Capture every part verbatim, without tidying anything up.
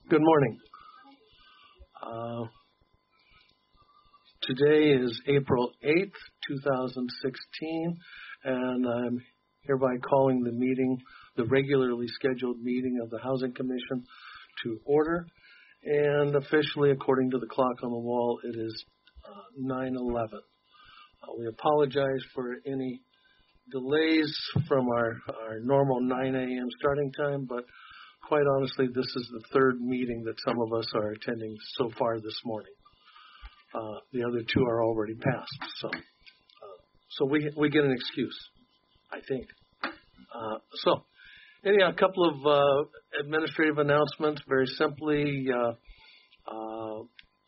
Good morning. Uh, today is April eighth, two thousand sixteen, and I'm hereby calling the meeting, the regularly scheduled meeting of the Housing Commission to order. And officially, according to the clock on the wall, it is uh, nine eleven. Uh, we apologize for any delays from our, our normal nine a.m. starting time, but quite honestly, this is the third meeting that some of us are attending so far this morning. Uh, the other two are already passed, so uh, so we we get an excuse, I think. Uh, so, anyhow, a couple of uh, administrative announcements. Very simply, uh, uh,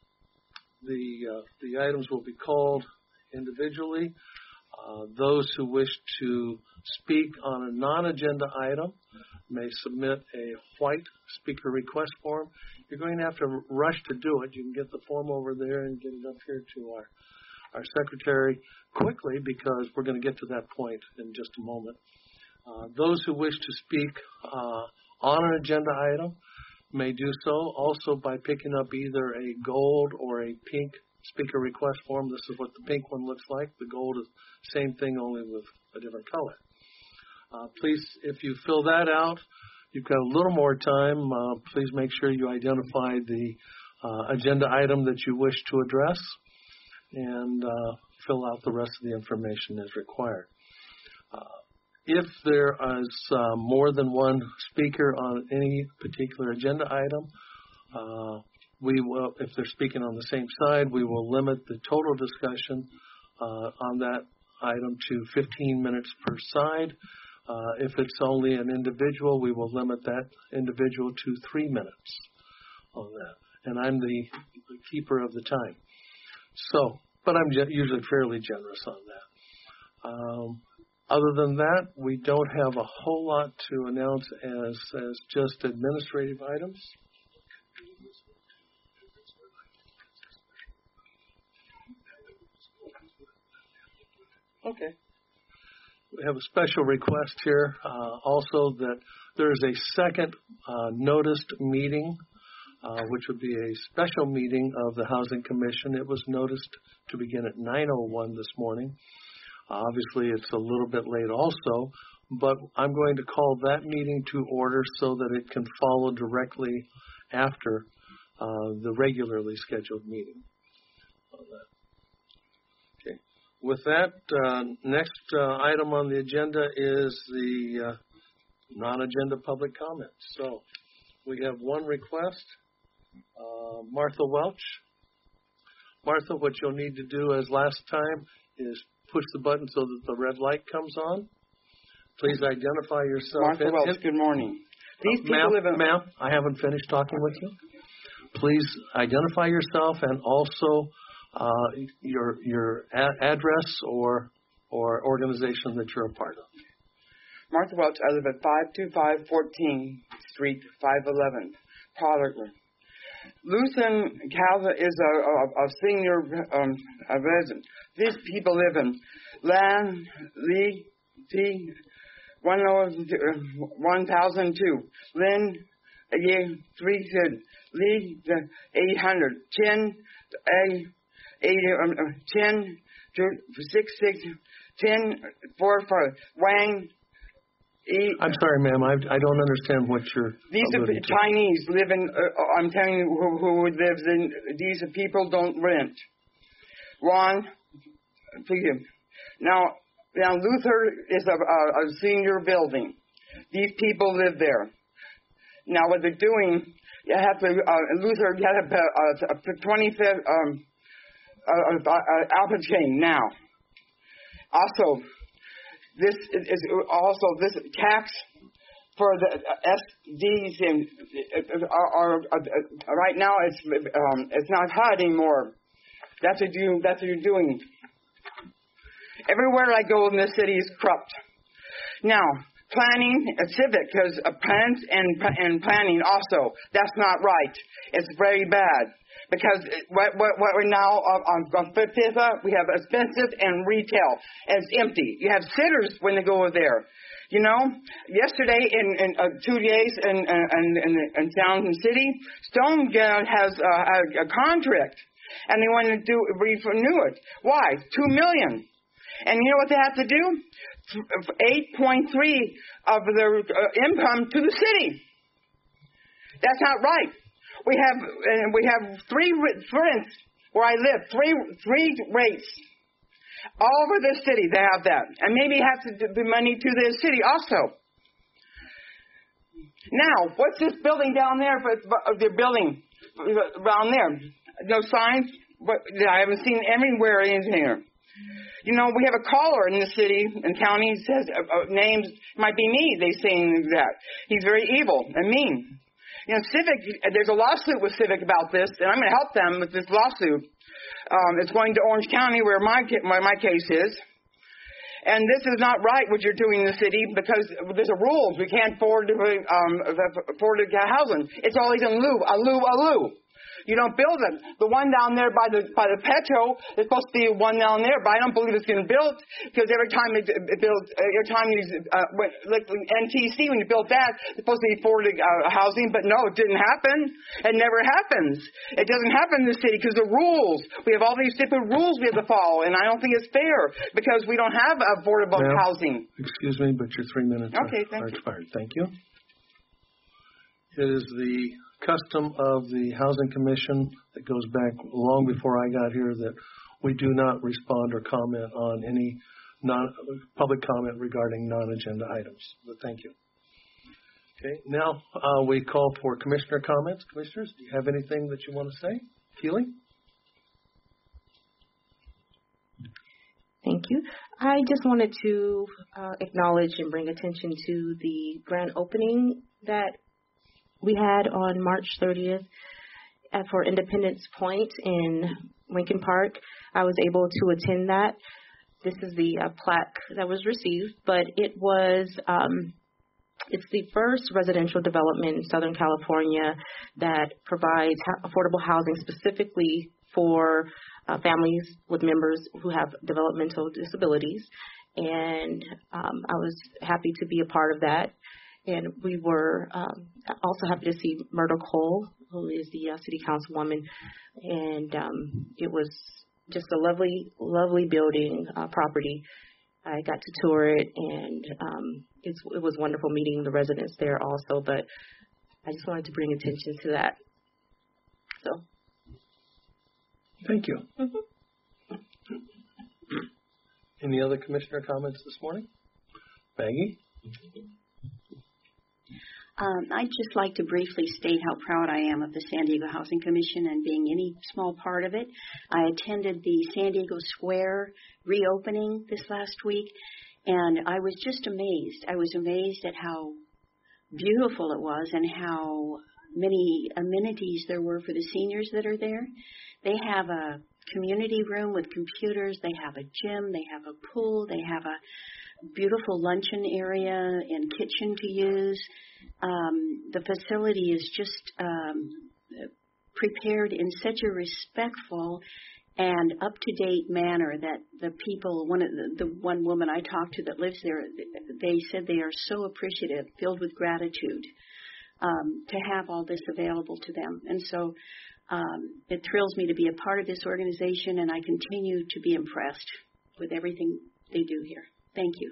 the uh, the items will be called individually. Uh, those who wish to speak on a non-agenda item may submit a white speaker request form. You're going to have to rush to do it. You can get the form over there and get it up here to our, our secretary quickly, because we're going to get to that point in just a moment. Uh, those who wish to speak uh, on an agenda item may do so also by picking up either a gold or a pink speaker request form. This is what the pink one looks like. The gold is the same thing, only with a different color. Uh, please, if you fill that out, you've got a little more time. Uh, please make sure you identify the uh, agenda item that you wish to address, and uh, fill out the rest of the information as required. Uh, if there is uh, more than one speaker on any particular agenda item, uh, we will, if they're speaking on the same side, we will limit the total discussion uh, on that item to fifteen minutes per side. Uh, if it's only an individual, we will limit that individual to three minutes on that. And I'm the, the keeper of the time. So, but I'm ge- usually fairly generous on that. Um, other than that, we don't have a whole lot to announce as, as just administrative items. Okay. We have a special request here uh, also that there is a second uh, noticed meeting, uh, which would be a special meeting of the Housing Commission. It was noticed to begin at nine oh one this morning. Uh, obviously, it's a little bit late also, but I'm going to call that meeting to order so that it can follow directly after uh, the regularly scheduled meeting. With that, uh, next uh, item on the agenda is the uh, non-agenda public comments. So we have one request, uh, Martha Welch. Martha, what you'll need to do as last time is push the button so that the red light comes on. Please identify yourself. Martha in, Welch, in, good morning. These uh, people ma'am, live in... Ma'am, I haven't finished talking with you. Please identify yourself and also Uh, your your a- address or or organization that you're a part of. Martha Welch, I live at five two five fourteenth Street, five eleven, Pollardton. Lucen Calva is a, a, a senior um, a resident. These people live in Lan Lee T one thousand two, Lin Ye three Lee eight hundred, Chen A. Eight, um, ten, two, six, six, ten, four, five. Wang. E. I'm sorry, ma'am. I, I don't understand what you're. These are Chinese living. Uh, I'm telling you, who, who lives in. These are people don't rent. Ron, forgive. Now, now Luther is a, a, a senior building. These people live there. Now, what they're doing, you have to. Uh, Luther, you have a, a, a twenty-fifth. Um, Uh, uh, uh, Alpha chain now. Also, this is also this tax for the S Ds and are, are, are right now it's um, it's not hot anymore. That's what you that's what you're doing. Everywhere I go in this city is corrupt. Now, planning, uh, civic, because uh, plans and and planning also that's not right. It's very bad. Because what, what, what we're now on, on Fifth, we have expensive and retail, and it's empty. You have sitters when they go over there. You know, yesterday in, in uh, two days in, in, in, in town and city, Stone has uh, a, a contract, and they want to do renew it. Why? Two million. And you know what they have to do? Eight point three of their uh, income to the city. That's not right. We have and we have three, for instance, where I live, three three rates. All over the city, they have that. And maybe have to be money to the city also. Now, what's this building down there? For the building around there? No signs? But I haven't seen anywhere in here. You know, we have a caller in the city and county says uh, uh, names. Might be me, they saying that. He's very evil and mean. You know, Civic, there's a lawsuit with Civic about this, and I'm going to help them with this lawsuit. Um, it's going to Orange County where my, my my case is. And this is not right what you're doing in the city because there's a rules. We can't afford to, um, afford to housing. It's always in lieu, a lieu, a lieu. You don't build it. The one down there by the by the Petro is supposed to be one down there, but I don't believe it's getting built because every time it, it builds, every time you uh, when, like N T C when you built that, it's supposed to be afforded uh, housing, but no, it didn't happen. It never happens. It doesn't happen in the city because the rules. We have all these different rules we have to follow, and I don't think it's fair because we don't have affordable Ma'am, housing. Excuse me, but your three minutes okay, are, thank are you. expired. Thank you. It is the custom of the Housing Commission that goes back long before I got here that we do not respond or comment on any non, public comment regarding non-agenda items. But thank you. Okay, now uh, we call for commissioner comments. Commissioners, do you have anything that you want to say? Keely? Thank you. I just wanted to uh, acknowledge and bring attention to the grand opening that we had on March thirtieth for Independence Point in Lincoln Park. I was able to attend that. This is the uh, plaque that was received, but it was um, it's the first residential development in Southern California that provides ha- affordable housing specifically for uh, families with members who have developmental disabilities. And um, I was happy to be a part of that. And we were um, also happy to see Myrtle Cole, who is the uh, city councilwoman. And um, it was just a lovely, lovely building uh, property. I got to tour it, and um, it's, it was wonderful meeting the residents there also. But I just wanted to bring attention to that. So, thank you. Mm-hmm. Any other commissioner comments this morning? Maggie? Um, I'd just like to briefly state how proud I am of the San Diego Housing Commission and being any small part of it. I attended the San Diego Square reopening this last week, and I was just amazed. I was amazed at how beautiful it was and how many amenities there were for the seniors that are there. They have a community room with computers. They have a gym. They have a pool. They have a beautiful luncheon area and kitchen to use. Um, the facility is just um, prepared in such a respectful and up-to-date manner that the people, one of the, the one woman I talked to that lives there, they said they are so appreciative, filled with gratitude um, to have all this available to them. And so um, it thrills me to be a part of this organization, and I continue to be impressed with everything they do here. Thank you.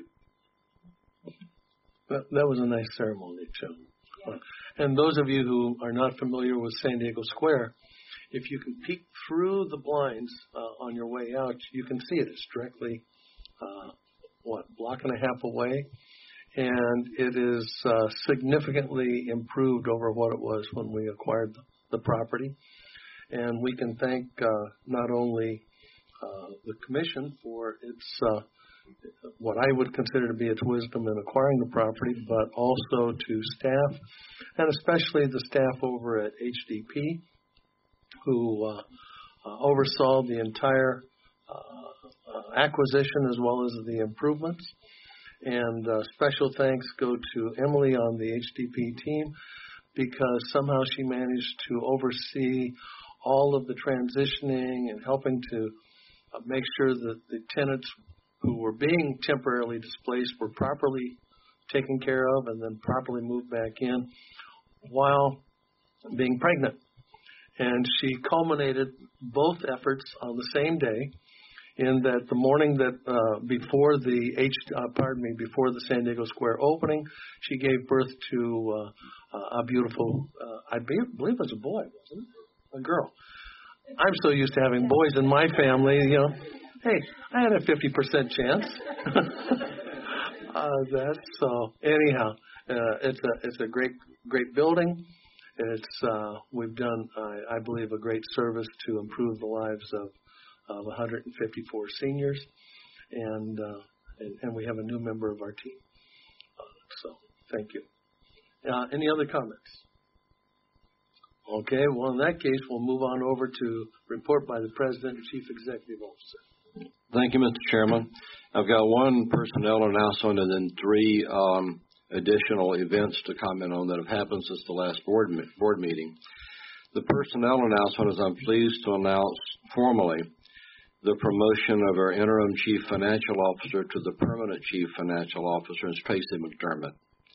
That, that was a nice ceremony, too. Yeah. And those of you who are not familiar with San Diego Square, if you can peek through the blinds uh, on your way out, you can see it. It's directly, uh, what, block and a half away. And it is uh, significantly improved over what it was when we acquired the, the property. And we can thank uh, not only uh, the commission for its uh, what I would consider to be its wisdom in acquiring the property, but also to staff, and especially the staff over at H D P, who uh, uh, oversaw the entire uh, uh, acquisition as well as the improvements. And uh, special thanks go to Emily on the H D P team, because somehow she managed to oversee all of the transitioning and helping to uh, make sure that the tenants who were being temporarily displaced were properly taken care of and then properly moved back in while being pregnant. And she culminated both efforts on the same day, in that the morning that uh, before the H, uh, pardon me, before the San Diego Square opening, she gave birth to uh, a beautiful, uh, I believe it was a boy, wasn't it? A girl. I'm so used to having boys in my family, you know. Hey, I had a fifty percent chance. uh, that so anyhow, uh, it's a it's a great great building. It's uh, we've done, I, I believe, a great service to improve the lives of, of one hundred fifty-four seniors, and, uh, and and we have a new member of our team. Uh, so thank you. Uh, any other comments? Okay. Well, in that case, we'll move on over to report by the President and Chief Executive Officer. Thank you, Mister Chairman. I've got one personnel announcement and then three um, additional events to comment on that have happened since the last board board meeting. The personnel announcement is I'm pleased to announce formally the promotion of our interim Chief Financial Officer to the permanent Chief Financial Officer, is Tracy McDermott.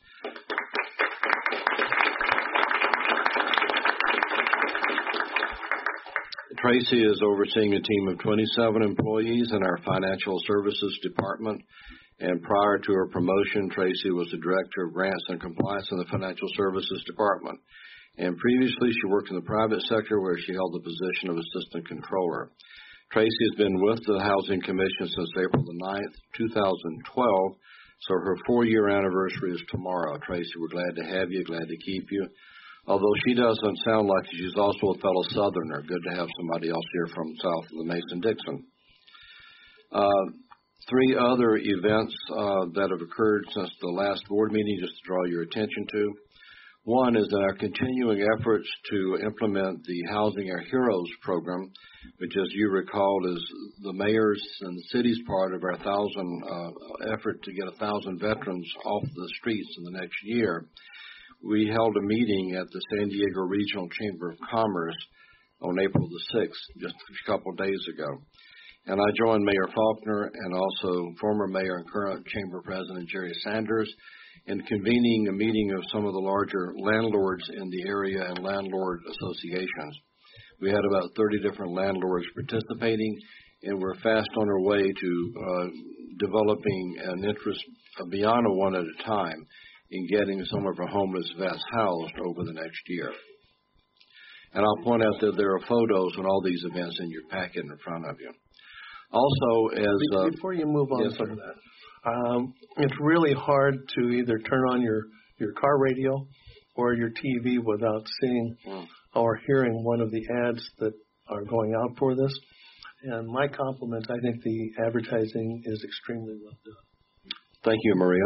Tracy is overseeing a team of twenty-seven employees in our Financial Services Department, and prior to her promotion, Tracy was the Director of Grants and Compliance in the Financial Services Department. And previously, she worked in the private sector where she held the position of Assistant Controller. Tracy has been with the Housing Commission since April the ninth, two thousand twelve, so her four-year anniversary is tomorrow. Tracy, we're glad to have you, glad to keep you. Although she doesn't sound like it, she's also a fellow Southerner. Good to have somebody else here from south of the Mason-Dixon. Uh, three other events uh, that have occurred since the last board meeting, just to draw your attention to. One is in our continuing efforts to implement the Housing Our Heroes program, which, as you recall, is the mayor's and the city's part of our thousand uh, effort to get a thousand veterans off the streets in the next year. We held a meeting at the San Diego Regional Chamber of Commerce on April the sixth, just a couple of days ago. And I joined Mayor Faulkner and also former mayor and current Chamber President Jerry Sanders in convening a meeting of some of the larger landlords in the area and landlord associations. We had about thirty different landlords participating, and we're fast on our way to uh, developing an interest beyond a one at a time in getting some of our homeless vets housed over the next year. And I'll point out that there are photos on all these events in your packet in front of you. Also, as... Uh, Before you move on yes, from that, um, it's really hard to either turn on your, your car radio or your T V without seeing mm. or hearing one of the ads that are going out for this. And my compliments, I think the advertising is extremely well done. Thank you, Maria.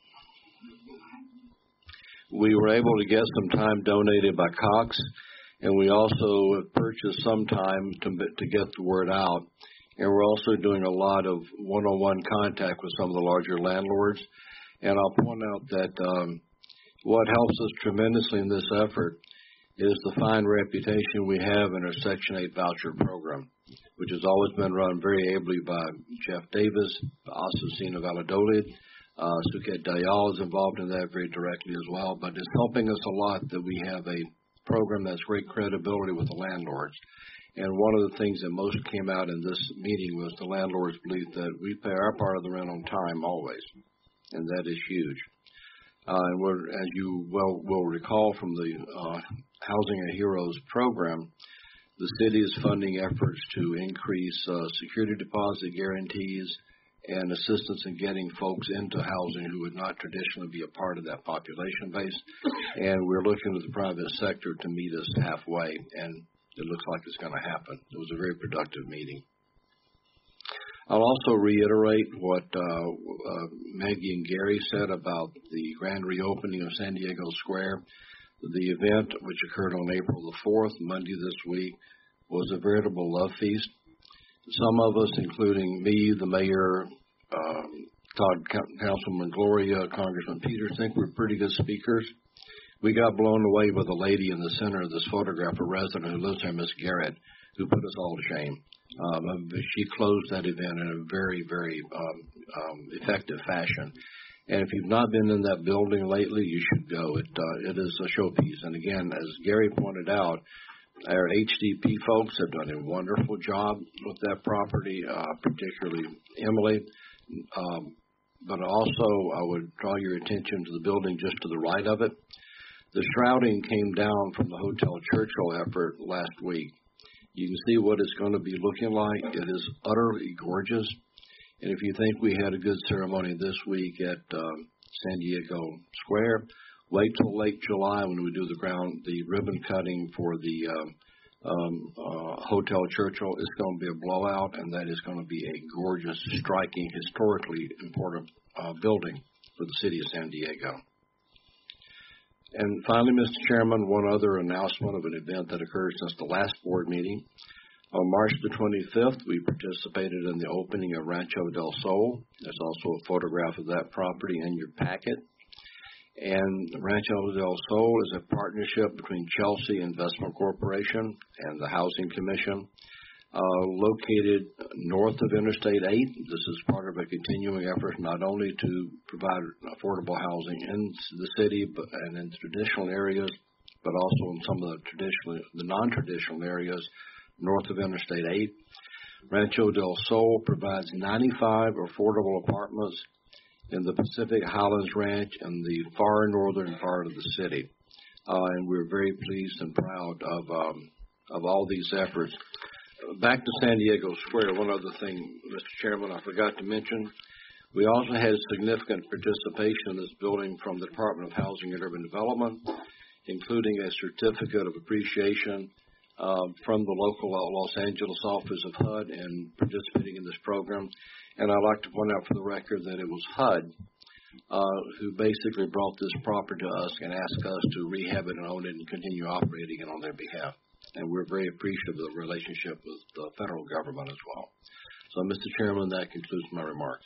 We were able to get some time donated by Cox, and we also purchased some time to, to get the word out. And we're also doing a lot of one-on-one contact with some of the larger landlords. And I'll point out that um, what helps us tremendously in this effort is the fine reputation we have in our Section eight voucher program, which has always been run very ably by Jeff Davis, Asusina Valladolid. Uh, Suket Dayal is involved in that very directly as well, but it's helping us a lot that we have a program that's great credibility with the landlords. And one of the things that most came out in this meeting was the landlords' belief that we pay our part of the rent on time always, and that is huge. Uh, and we're, as you well will recall from the uh, Housing Our Heroes program, the city is funding efforts to increase uh, security deposit guarantees and assistance in getting folks into housing who would not traditionally be a part of that population base. And we're looking to the private sector to meet us halfway, and it looks like it's going to happen. It was a very productive meeting. I'll also reiterate what uh, uh, Maggie and Gary said about the grand reopening of San Diego Square. The event, which occurred on April the fourth, Monday this week, was a veritable love feast. Some of us, including me, the mayor, um, Todd, Councilman Gloria, Congressman Peters, think we're pretty good speakers. We got blown away by the lady in the center of this photograph, a resident who lives there, Miss Garrett, who put us all to shame. Um, she closed that event in a very, very um, um, effective fashion. And if you've not been in that building lately, you should go. It uh, it is a showpiece. And again, as Gary pointed out, our H D P folks have done a wonderful job with that property, uh, particularly Emily. Um, but also, I would draw your attention to the building just to the right of it. The shrouding came down from the Hotel Churchill effort last week. You can see what it's going to be looking like. It is utterly gorgeous. And if you think we had a good ceremony this week at uh, San Diego Square, wait till late July when we do the ground, the ribbon cutting for the um, um, uh, Hotel Churchill. It's going to be a blowout, and that is going to be a gorgeous, striking, historically important uh, building for the city of San Diego. And finally, Mister Chairman, one other announcement of an event that occurred since the last board meeting. On March the twenty-fifth, we participated in the opening of Rancho del Sol. There's also a photograph of that property in your packet. And Rancho del Sol is a partnership between Chelsea Investment Corporation and the Housing Commission, uh, located north of Interstate eight. This is part of a continuing effort not only to provide affordable housing in the city but, and in traditional areas, but also in some of the traditional, the non-traditional areas north of Interstate eight. Rancho del Sol provides ninety-five affordable apartments in the Pacific Highlands Ranch and the far northern part of the city. Uh, and we're very pleased and proud of um, of all these efforts. Back to San Diego Square, one other thing, Mister Chairman, I forgot to mention. We also had significant participation in this building from the Department of Housing and Urban Development, including a certificate of appreciation uh, from the local Los Angeles office of H U D in participating in this program. And I'd like to point out for the record that it was H U D uh, who basically brought this property to us and asked us to rehab it and own it and continue operating it on their behalf. And we're very appreciative of the relationship with the federal government as well. So, Mister Chairman, that concludes my remarks.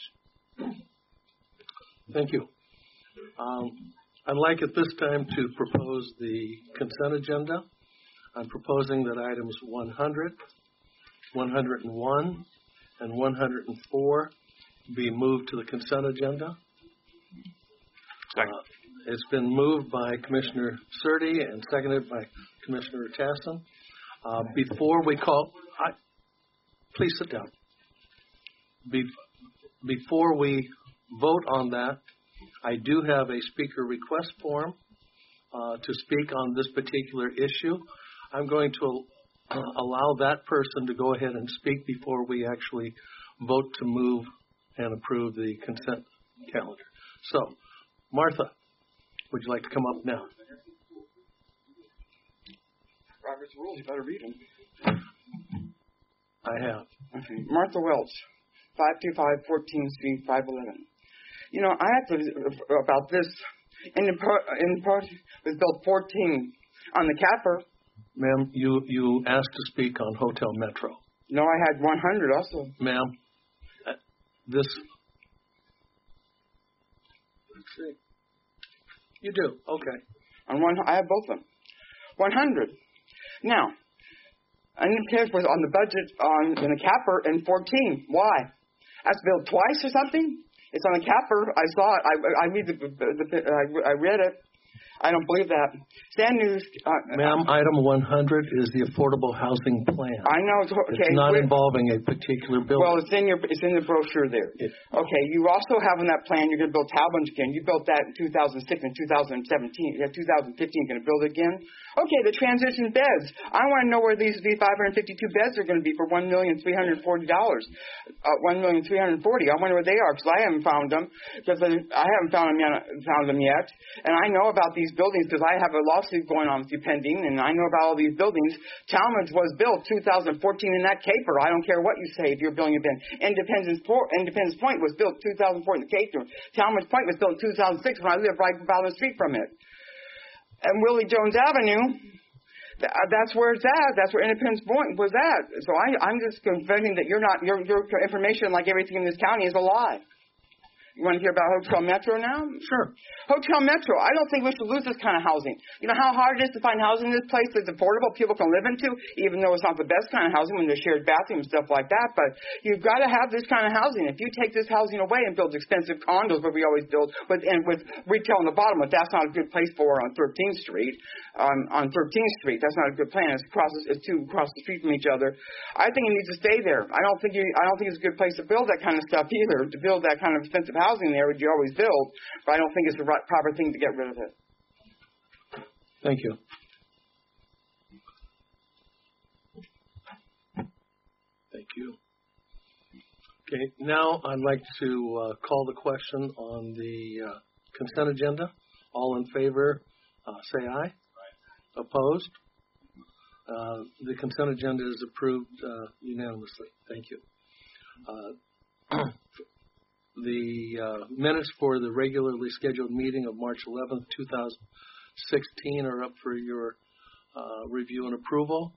Thank you. Um, I'd like at this time to propose the consent agenda. I'm proposing that items one hundred, one hundred one, and one hundred four be moved to the consent agenda. Second. Uh, it's been moved by Commissioner Surtee and seconded by Commissioner Tassin. Uh, before we call, I, please sit down. Be, before we vote on that, I do have a speaker request form uh, to speak on this particular issue. I'm going to uh, allow that person to go ahead and speak before we actually vote to move and approve the consent calendar. So, Martha, would you like to come up now? Robert's rules, you better read them. I have. Okay. Martha Welch, five two five fourteenth Street, five eleven. You know, I have to, about this, in the part, in the part was built fourteen on the capper. Ma'am, you, you asked to speak on Hotel Metro. No, I had one hundred also. Ma'am, uh, this, let's see. You do, okay. On one, I have both of them. one hundred. Now, I didn't care if it was on the budget on in the capper in fourteen. Why? That's built twice or something? It's on the capper. I saw it. I, I read the, the, the I, I read it. I don't believe that. Sand News. Uh, Ma'am, uh, item one hundred is the Affordable Housing Plan. I know. It's, okay, it's not We're, involving a particular building. Well, it's in your it's in the brochure there. It, okay, you also have in that plan you're going to build Talbot again. You built that in two thousand six and two thousand seventeen. Yeah, two thousand fifteen. Going to build it again. Okay, the transition beds. I want to know where these, these five hundred fifty-two beds are going to be for one million three hundred forty dollars. Uh, one million three hundred forty. I wonder where they are because I haven't found them. Because I haven't found them yet. Found them yet. And I know about these buildings because I have a lawsuit going on with you pending, and I know about all these buildings. Talmadge was built two thousand fourteen in that caper. I don't care what you say if you're building a bin. Independence, Port, Independence Point was built two thousand four in the caper. Talmadge Point was built in two thousand six when I lived right down the street from it. And Willie Jones Avenue, that's where it's at. That's where Independence Point was at. So I, I'm just confessing that you're not, your, your information, like everything in this county, is a lie. You want to hear about Hotel Metro now? Sure. Hotel Metro, I don't think we should lose this kind of housing. You know how hard it is to find housing in this place that's affordable, people can live into, even though it's not the best kind of housing when there's shared bathrooms and stuff like that. But you've got to have this kind of housing. If you take this housing away and build expensive condos, where we always build, with, and with retail on the bottom, but that's not a good place for on thirteenth Street. Um, on thirteenth Street, that's not a good plan. It's across, it's two across the street from each other. I think it needs to stay there. I don't think you, I don't think it's a good place to build that kind of stuff either. To build that kind of expensive housing there, which you always build, but I don't think it's the right, proper thing to get rid of it. Thank you. Thank you. Okay, now I'd like to uh, call the question on the uh, consent agenda. All in favor, uh, say aye. Aye. Opposed? Uh, the consent agenda is approved uh, unanimously. Thank you. Uh, the uh, minutes for the regularly scheduled meeting of March eleventh, two thousand sixteen are up for your uh, review and approval.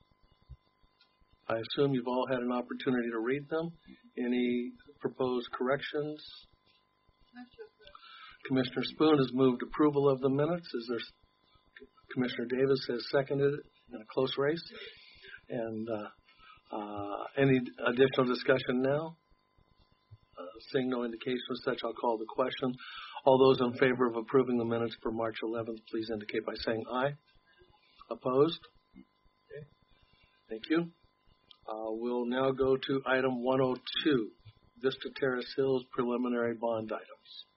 I assume you've all had an opportunity to read them. Any proposed corrections? Commissioner Spoon has moved approval of the minutes. Is there? Commissioner Davis has seconded it in a close race. And uh, uh, any additional discussion now? Uh, seeing no indication of such, I'll call the question. All those in favor of approving the minutes for March eleventh, please indicate by saying aye. Opposed? Okay. Thank you. Uh, we'll now go to item one oh two, Vista Terrace Hills preliminary bond items.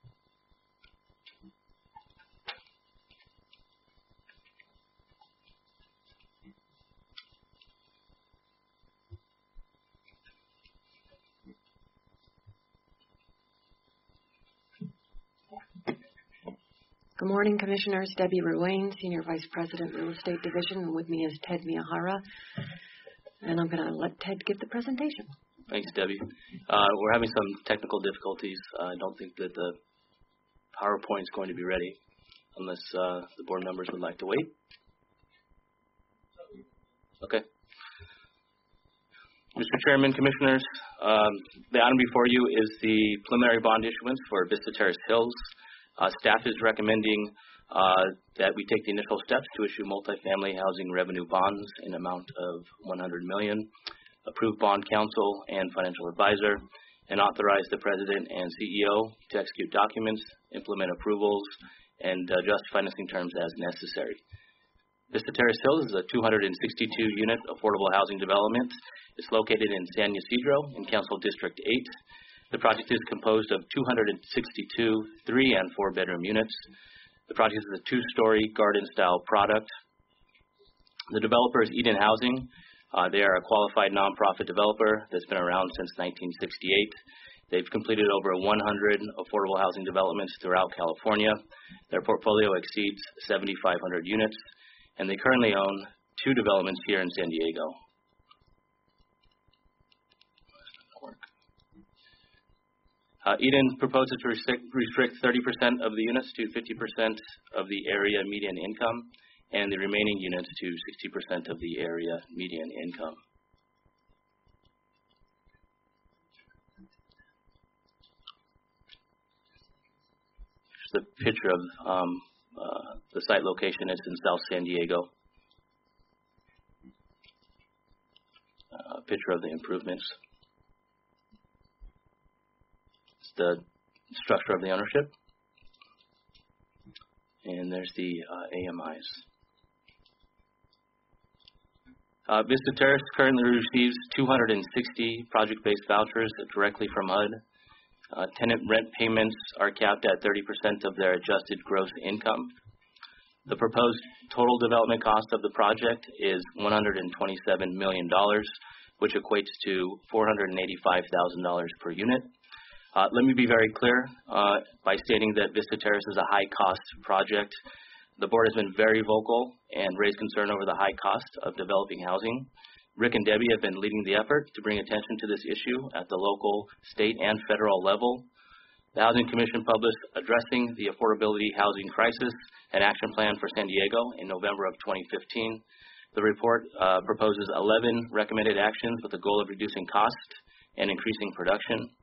Good morning, Commissioners. Debbie Ruane, Senior Vice President, Real Estate Division, and with me is Ted Miyahara. And I'm going to let Ted give the presentation. Thanks, Debbie. Uh, we're having some technical difficulties. Uh, I don't think that the PowerPoint is going to be ready unless uh, the board members would like to wait. Okay. Mister Chairman, Commissioners, um, the item before you is the preliminary bond issuance for Vista Terrace Hills. Uh, staff is recommending uh, that we take the initial steps to issue multifamily housing revenue bonds in amount of one hundred million dollars, approve bond counsel and financial advisor, and authorize the President and C E O to execute documents, implement approvals, and adjust financing terms as necessary. Vista Terrace Hills is a two hundred sixty-two unit affordable housing development. It's located in San Ysidro in Council District eight. The project is composed of two hundred sixty-two three and four bedroom units. The project is a two-story garden-style product. The developer is Eden Housing. Uh, they are a qualified nonprofit developer that's been around since nineteen sixty-eight. They've completed over one hundred affordable housing developments throughout California. Their portfolio exceeds seventy-five hundred units, and they currently own two developments here in San Diego. Uh, Eden proposes to restrict, restrict thirty percent of the units to fifty percent of the area median income, and the remaining units to sixty percent of the area median income. Here's the picture of um, uh, the site location. It's in South San Diego. A uh, picture of the improvements. The structure of the ownership, and there's the uh, A M Is. Uh, Vista Terrace currently receives two hundred sixty project-based vouchers directly from H U D. Uh, tenant rent payments are capped at thirty percent of their adjusted gross income. The proposed total development cost of the project is one hundred twenty-seven million dollars, which equates to four hundred eighty-five thousand dollars per unit. Uh, let me be very clear uh, by stating that Vista Terrace is a high-cost project. The board has been very vocal and raised concern over the high cost of developing housing. Rick and Debbie have been leading the effort to bring attention to this issue at the local, state, and federal level. The Housing Commission published Addressing the Affordability Housing Crisis, an action plan for San Diego in November of twenty fifteen. The report uh, proposes eleven recommended actions with the goal of reducing cost and increasing production.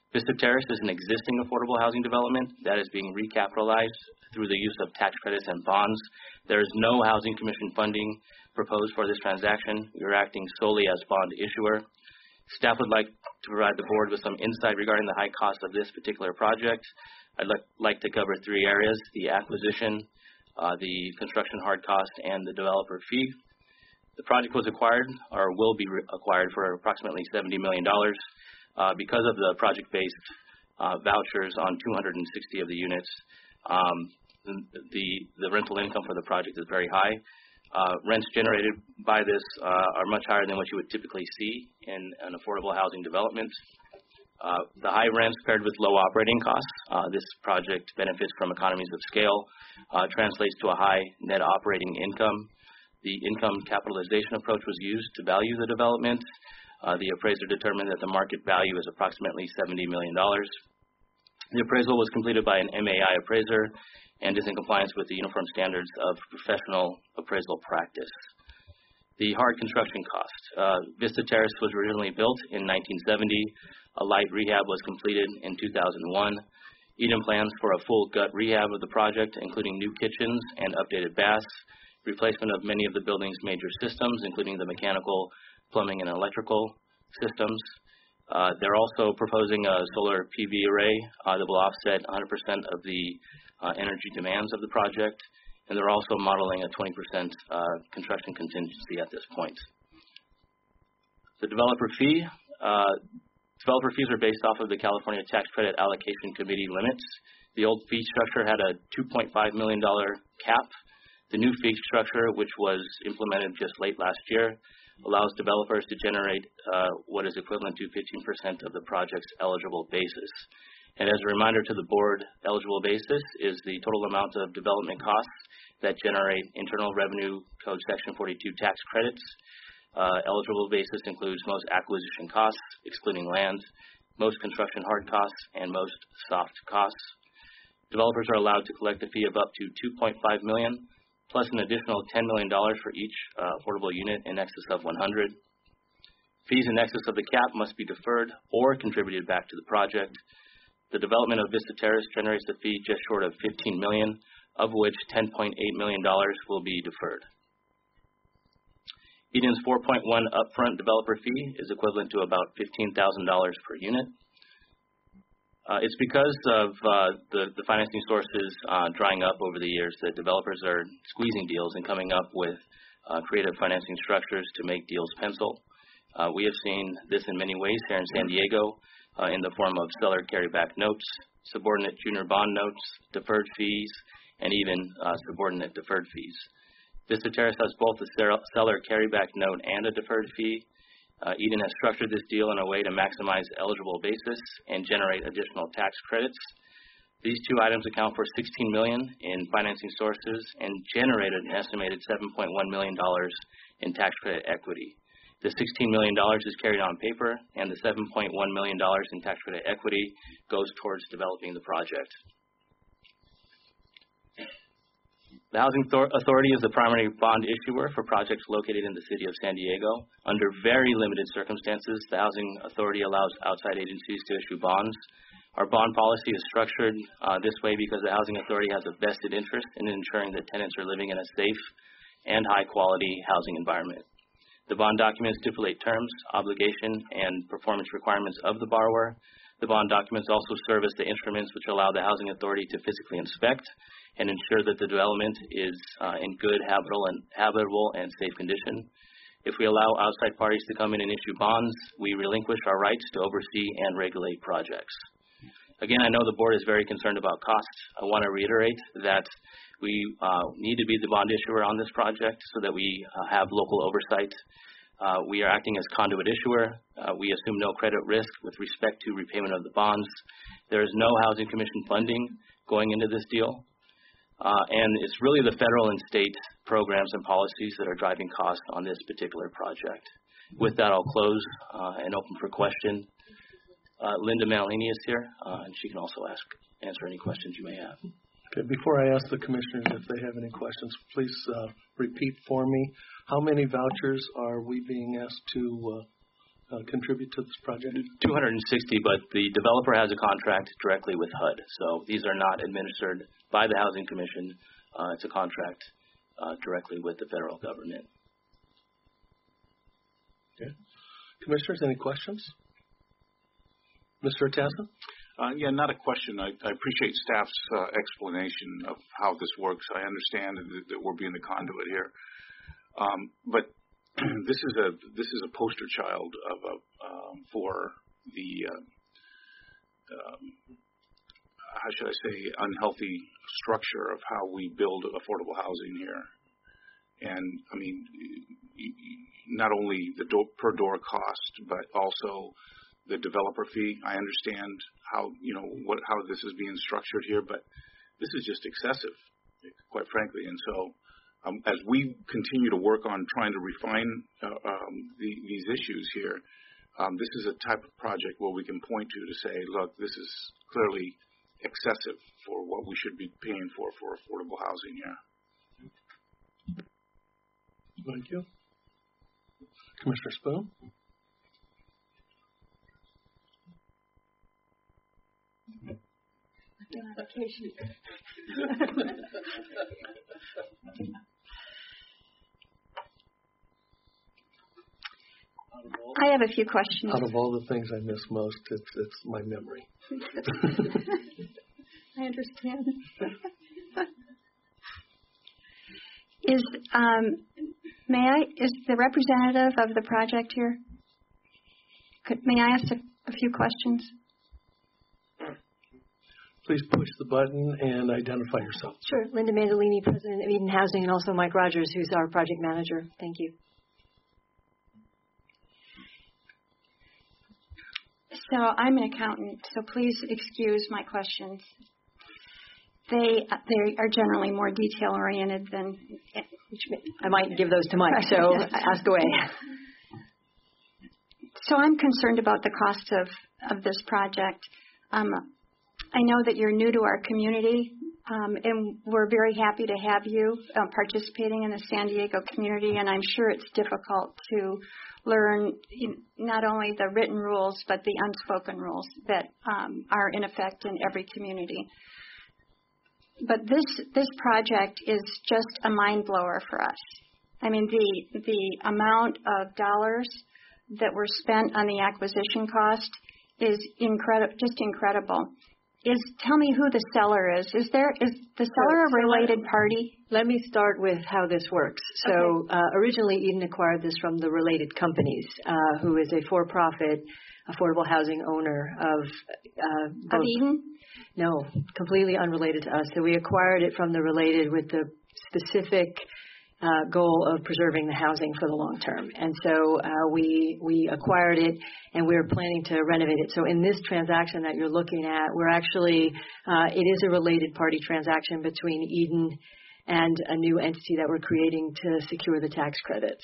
Vista Terrace is an existing affordable housing development that is being recapitalized through the use of tax credits and bonds. There is no Housing Commission funding proposed for this transaction. We are acting solely as bond issuer. Staff would like to provide the board with some insight regarding the high cost of this particular project. I'd like, like to cover three areas: the acquisition, uh, the construction hard cost, and the developer fee. The project was acquired, or will be acquired, for approximately seventy million dollars. Uh, because of the project-based uh, vouchers on two hundred sixty of the units, um, the, the rental income for the project is very high. Uh, rents generated by this uh, are much higher than what you would typically see in an affordable housing development. Uh, the high rents paired with low operating costs, uh, this project benefits from economies of scale, uh, translates to a high net operating income. The income capitalization approach was used to value the development. Uh, the appraiser determined that the market value is approximately seventy million dollars. The appraisal was completed by an M A I appraiser and is in compliance with the uniform standards of professional appraisal practice. The hard construction cost. Uh, Vista Terrace was originally built in nineteen seventy. A light rehab was completed in two thousand one. Eden plans for a full gut rehab of the project, including new kitchens and updated baths, replacement of many of the building's major systems, including the mechanical, plumbing, and electrical systems. Uh, they're also proposing a solar P V array uh, that will offset one hundred percent of the uh, energy demands of the project, and they're also modeling a twenty percent uh, construction contingency at this point. The developer fee. Uh, developer fees are based off of the California Tax Credit Allocation Committee limits. The old fee structure had a two point five million dollars cap. The new fee structure, which was implemented just late last year, allows developers to generate uh, what is equivalent to fifteen percent of the project's eligible basis. And as a reminder to the board, eligible basis is the total amount of development costs that generate Internal Revenue Code Section forty-two tax credits. Uh, eligible basis includes most acquisition costs, excluding land, most construction hard costs, and most soft costs. Developers are allowed to collect a fee of up to two point five million dollars, plus an additional ten million dollars for each uh, affordable unit in excess of one hundred. Fees in excess of the cap must be deferred or contributed back to the project. The development of Vista Terrace generates a fee just short of fifteen million dollars, of which ten point eight million dollars will be deferred. Eden's four point one upfront developer fee is equivalent to about fifteen thousand dollars per unit. Uh, it's because of uh, the, the financing sources uh, drying up over the years that developers are squeezing deals and coming up with uh, creative financing structures to make deals pencil. Uh, we have seen this in many ways here in San Diego uh, in the form of seller carryback notes, subordinate junior bond notes, deferred fees, and even uh, subordinate deferred fees. Vista Terrace has both a seller carryback note and a deferred fee. Uh, Eden has structured this deal in a way to maximize eligible basis and generate additional tax credits. These two items account for sixteen million dollars in financing sources and generated an estimated seven point one million dollars in tax credit equity. The sixteen million dollars is carried on paper, and the seven point one million dollars in tax credit equity goes towards developing the project. The Housing Authority is the primary bond issuer for projects located in the city of San Diego. Under very limited circumstances, the Housing Authority allows outside agencies to issue bonds. Our bond policy is structured uh, this way because the Housing Authority has a vested interest in ensuring that tenants are living in a safe and high-quality housing environment. The bond documents stipulate terms, obligation, and performance requirements of the borrower. The bond documents also serve as the instruments which allow the Housing Authority to physically inspect and ensure that the development is uh, in good, habitable, and habitable and safe condition. If we allow outside parties to come in and issue bonds, we relinquish our rights to oversee and regulate projects. Again, I know the board is very concerned about costs. I want to reiterate that we uh, need to be the bond issuer on this project so that we uh, have local oversight. Uh, we are acting as conduit issuer. Uh, we assume no credit risk with respect to repayment of the bonds. There is no Housing Commission funding going into this deal. Uh, and it's really the federal and state programs and policies that are driving costs on this particular project. With that, I'll close uh, and open for question. Uh, Linda Manalini is here, uh, and she can also ask, answer any questions you may have. Okay, before I ask the commissioners if they have any questions, please uh, repeat for me. How many vouchers are we being asked to uh, uh, contribute to this project? two hundred sixty, but the developer has a contract directly with H U D. So these are not administered by the Housing Commission. Uh, it's a contract uh, directly with the federal government. Okay. Commissioners, any questions? Mister Tassa? Uh, yeah, not a question. I, I appreciate staff's uh, explanation of how this works. I understand that, that we're being the conduit here, um, but this is a this is a poster child of a um, for the uh, um, how should I say unhealthy structure of how we build affordable housing here. And I mean, not only the door, per door cost, but also the developer fee. I understand how, you know, what, how this is being structured here, but this is just excessive, quite frankly. And so um, as we continue to work on trying to refine uh, um, the, these issues here, um, this is a type of project where we can point to to say, look, this is clearly excessive for what we should be paying for for affordable housing here. Thank you. Commissioner Spoon? I have a few questions. Out of all the things I miss most, it's it's my memory. I understand. Is um, may I is the representative of the project here? Could may I ask a, a few questions? Please push the button and identify yourself. Sure. Linda Mandolini, President of Eden Housing, and also Mike Rogers, who's our project manager. Thank you. So I'm an accountant, so please excuse my questions. They they are generally more detail oriented than. Which I might give those to Mike. So ask away. So I'm concerned about the cost of of this project. Um, I know that you're new to our community, um, and we're very happy to have you uh, participating in the San Diego community, and I'm sure it's difficult to learn not only the written rules, but the unspoken rules that um, are in effect in every community. But this this project is just a mind blower for us. I mean, the the amount of dollars that were spent on the acquisition cost is incredible, just incredible. Is tell me who the seller is. Is there is the seller a related party? Let me start with how this works. So Okay. uh, originally Eden acquired this from the Related Companies, uh, who is a for-profit affordable housing owner of uh, both. Of Eden? No, completely unrelated to us. So we acquired it from the Related with the specific uh, goal of preserving the housing for the long term. And so uh, we we acquired it, and we're planning to renovate it. So in this transaction that you're looking at, we're actually, uh, it is a related party transaction between Eden and a new entity that we're creating to secure the tax credits.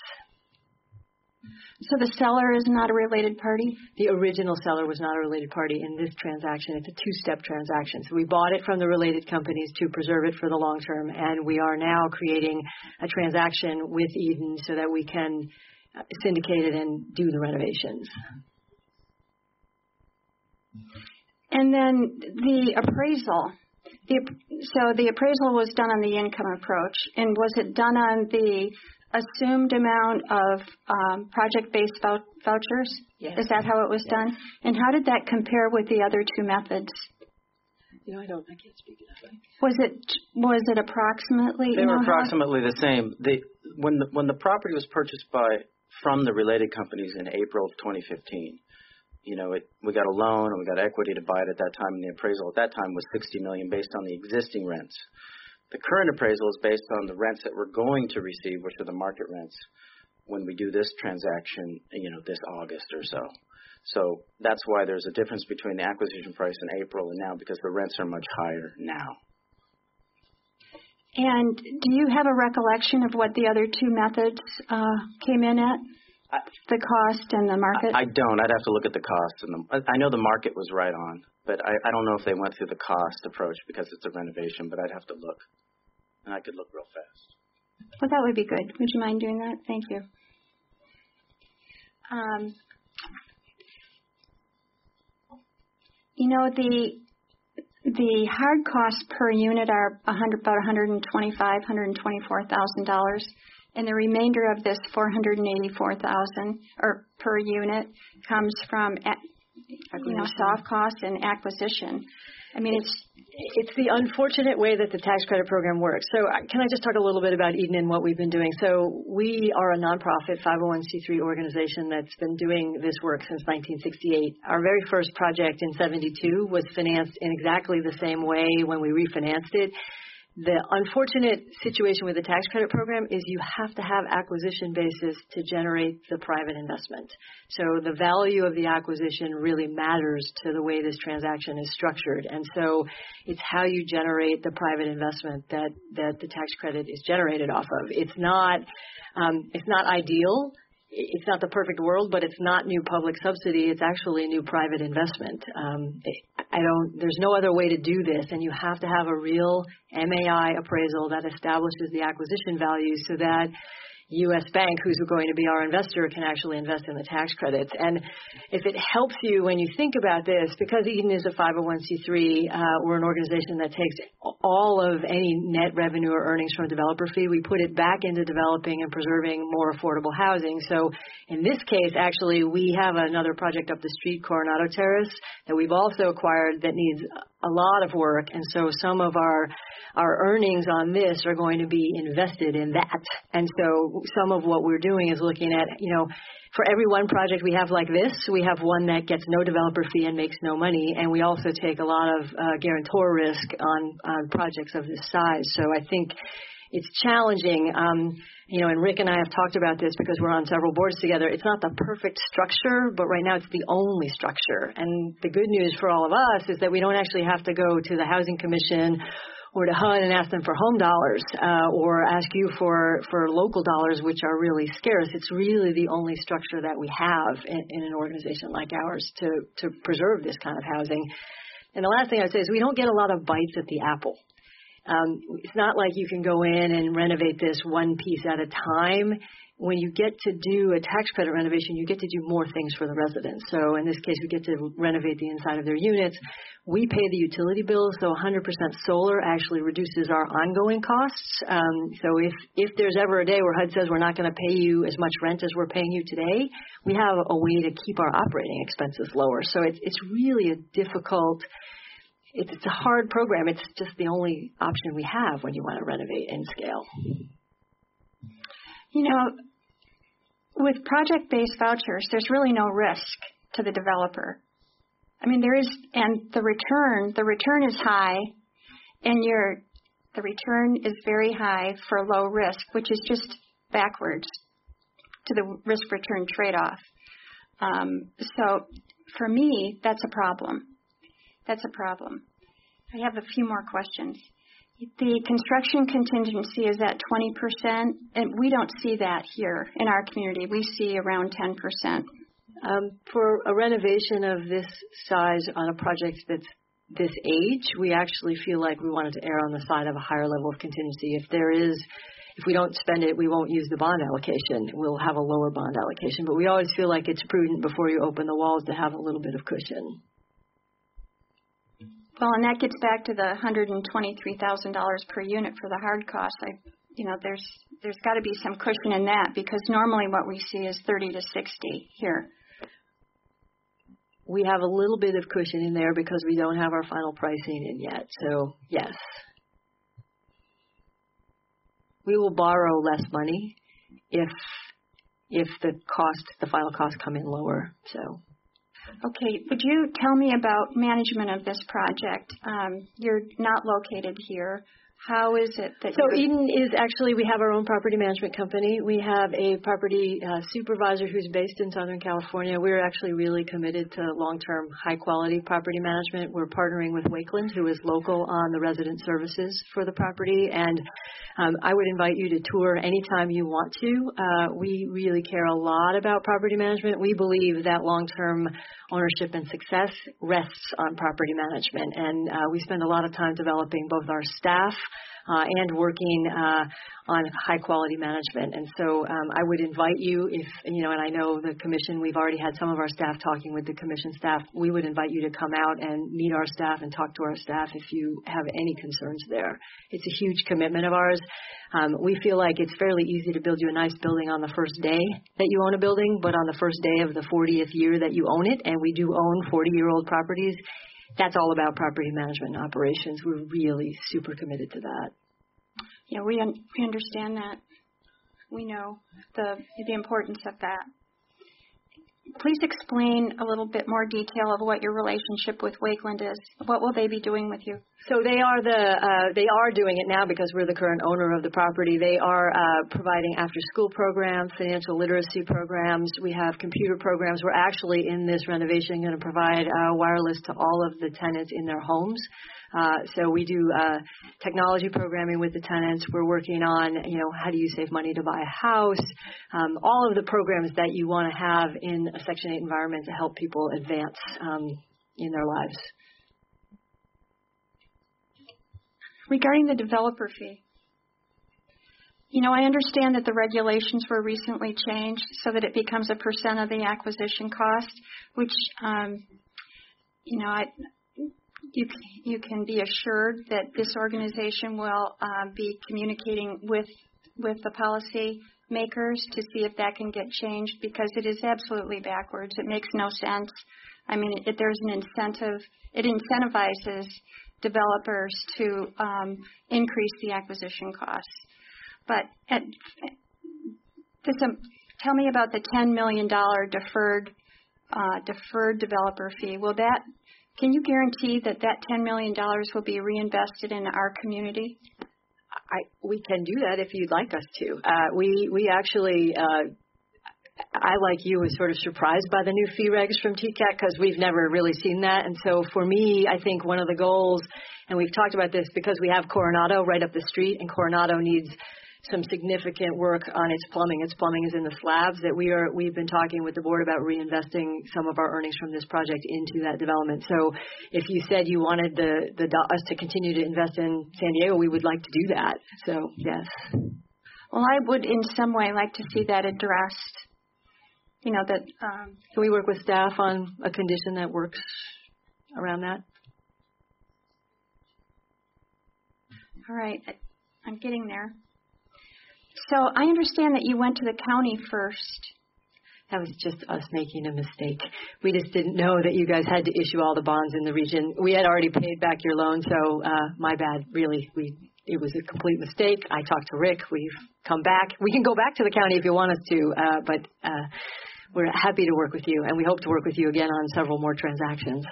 So the seller is not a related party? The original seller was not a related party in this transaction. It's a two-step transaction. So we bought it from the related companies to preserve it for the long term, and we are now creating a transaction with Eden so that we can syndicate it and do the renovations. And then the appraisal. The, so the appraisal was done on the income approach, and was it done on the assumed amount of um, project-based vou- vouchers? Yes. Is that how it was Yes. done? And how did that compare with the other two methods? You know, I don't, I can't speak to that. Was it was it approximately? They you were know, how- approximately the same. They, when the when the property was purchased by from the related companies in April of twenty fifteen, you know, it, we got a loan and we got equity to buy it at that time, and the appraisal at that time was sixty million dollars based on the existing rents. The current appraisal is based on the rents that we're going to receive, which are the market rents, when we do this transaction, you know, this August or so. So that's why there's a difference between the acquisition price in April and now, because the rents are much higher now. And do you have a recollection of what the other two methods uh, came in at? I, the cost and the market? I, I don't. I'd have to look at the cost. And the, I know the market was right on, but I, I don't know if they went through the cost approach because it's a renovation, but I'd have to look. And I could look real fast. Well, that would be good. Would you mind doing that? Thank you. Um, you know, the the hard costs per unit are one hundred, about one hundred twenty-five thousand dollars, one hundred twenty-four thousand dollars, and the remainder of this four hundred eighty-four thousand dollars or per unit comes from, you know, soft costs and acquisition. I mean, it's it's the unfortunate way that the tax credit program works. So uh, can I just talk a little bit about Eden and what we've been doing? So we are a nonprofit five oh one c three organization that's been doing this work since nineteen sixty-eight. Our very first project in seventy-two was financed in exactly the same way when we refinanced it. The unfortunate situation with the tax credit program is you have to have acquisition basis to generate the private investment. So the value of the acquisition really matters to the way this transaction is structured. And so it's how you generate the private investment that, that the tax credit is generated off of. It's not, um, it's not ideal. It's not the perfect world, but it's not new public subsidy. It's actually new private investment. Um, I don't. There's no other way to do this, and you have to have a real M A I appraisal that establishes the acquisition value so that U S Bank, who's going to be our investor, can actually invest in the tax credits. And if it helps you when you think about this, because Eden is a five oh one c three, uh, we're an organization that takes all of any net revenue or earnings from a developer fee, we put it back into developing and preserving more affordable housing. So in this case, actually, we have another project up the street, Coronado Terrace, that we've also acquired that needs a lot of work. And so some of our our earnings on this are going to be invested in that. And so some of what we're doing is looking at, you know, for every one project we have like this, we have one that gets no developer fee and makes no money. And we also take a lot of uh, guarantor risk on, on projects of this size. So I think it's challenging. Um, you know, and Rick and I have talked about this because we're on several boards together. It's not the perfect structure, but right now it's the only structure. And the good news for all of us is that we don't actually have to go to the Housing Commission or to H U D and ask them for home dollars uh, or ask you for, for local dollars, which are really scarce. It's really the only structure that we have in, in an organization like ours to, to preserve this kind of housing. And the last thing I would say is we don't get a lot of bites at the apple. Um, it's not like you can go in and renovate this one piece at a time. When you get to do a tax credit renovation, you get to do more things for the residents. So in this case, we get to renovate the inside of their units. We pay the utility bills, so one hundred percent solar actually reduces our ongoing costs. Um, so if, if there's ever a day where H U D says we're not going to pay you as much rent as we're paying you today, we have a way to keep our operating expenses lower. So it's, it's really a difficult It's, it's a hard program. It's just the only option we have when you want to renovate in scale. You know, with project-based vouchers, there's really no risk to the developer. I mean, there is, and the return, the return is high, and your, the return is very high for low risk, which is just backwards to the risk-return trade-off. Um, so for me, that's a problem. That's a problem. I have a few more questions. The construction contingency is at twenty percent, and we don't see that here in our community. We see around ten percent. Um, for a renovation of this size on a project that's this age, we actually feel like we wanted to err on the side of a higher level of contingency. If there is, if we don't spend it, we won't use the bond allocation. We'll have a lower bond allocation. But we always feel like it's prudent before you open the walls to have a little bit of cushion. Well, and that gets back to the one hundred twenty-three thousand dollars per unit for the hard cost. I, you know, there's there's got to be some cushion in that because normally what we see is thirty to sixty here. We have a little bit of cushion in there because we don't have our final pricing in yet. So, yes. We will borrow less money if if the cost, the final costs come in lower. So. Okay, would you tell me about management of this project? Um, you're not located here. How is it that So you're... Eden is actually, we have our own property management company. We have a property uh, supervisor who's based in Southern California. We're actually really committed to long-term, high-quality property management. We're partnering with Wakeland, who is local on the resident services for the property. And um, I would invite you to tour anytime you want to. Uh, we really care a lot about property management. We believe that long-term ownership and success rests on property management. And uh, we spend a lot of time developing both our staff uh, and working uh, on high quality management. And so um, I would invite you, if, you know, and I know the commission, we've already had some of our staff talking with the commission staff, we would invite you to come out and meet our staff and talk to our staff if you have any concerns there. It's a huge commitment of ours. Um, we feel like it's fairly easy to build you a nice building on the first day that you own a building, but on the first day of the fortieth year that you own it, and we do own forty-year-old properties, that's all about property management and operations. We're really super committed to that. Yeah, we un- we understand that. We know the the importance of that. Please explain a little bit more detail of what your relationship with Wakeland is. What will they be doing with you? So they are the uh, they are doing it now because we're the current owner of the property. They are uh, providing after-school programs, financial literacy programs. We have computer programs. We're actually in this renovation going to provide uh, wireless to all of the tenants in their homes. Uh, so we do uh, technology programming with the tenants. We're working on, you know, how do you save money to buy a house, um, all of the programs that you want to have in a Section eight environment to help people advance um, in their lives. Regarding the developer fee, you know, I understand that the regulations were recently changed so that it becomes a percent of the acquisition cost, which, um, you know, I... You, you can be assured that this organization will uh, be communicating with with the policy makers to see if that can get changed, because it is absolutely backwards. It makes no sense. I mean, it, there's an incentive. It incentivizes developers to um, increase the acquisition costs. But at, this, um, tell me about the ten million dollars deferred uh, deferred developer fee. Will that Can you guarantee that that ten million dollars will be reinvested in our community? I, we can do that if you'd like us to. Uh, we we actually, uh, I like you was sort of surprised by the new fee regs from T C A T because we've never really seen that. And so for me, I think one of the goals, and we've talked about this because we have Coronado right up the street, and Coronado needs some significant work on its plumbing. Its plumbing is in the slabs that we are, we've been talking with the board about reinvesting some of our earnings from this project into that development. So if you said you wanted the, the us to continue to invest in San Diego, we would like to do that. So, yes. Well, I would in some way like to see that addressed. You know, that... Um, Can we work with staff on a condition that works around that? All right. I'm getting there. So I understand that you went to the county first. That was just us making a mistake. We just didn't know that you guys had to issue all the bonds in the region. We had already paid back your loan, so uh, my bad, really. We It was a complete mistake. I talked to Rick. We've come back. We can go back to the county if you want us to, uh, but uh, we're happy to work with you, and we hope to work with you again on several more transactions.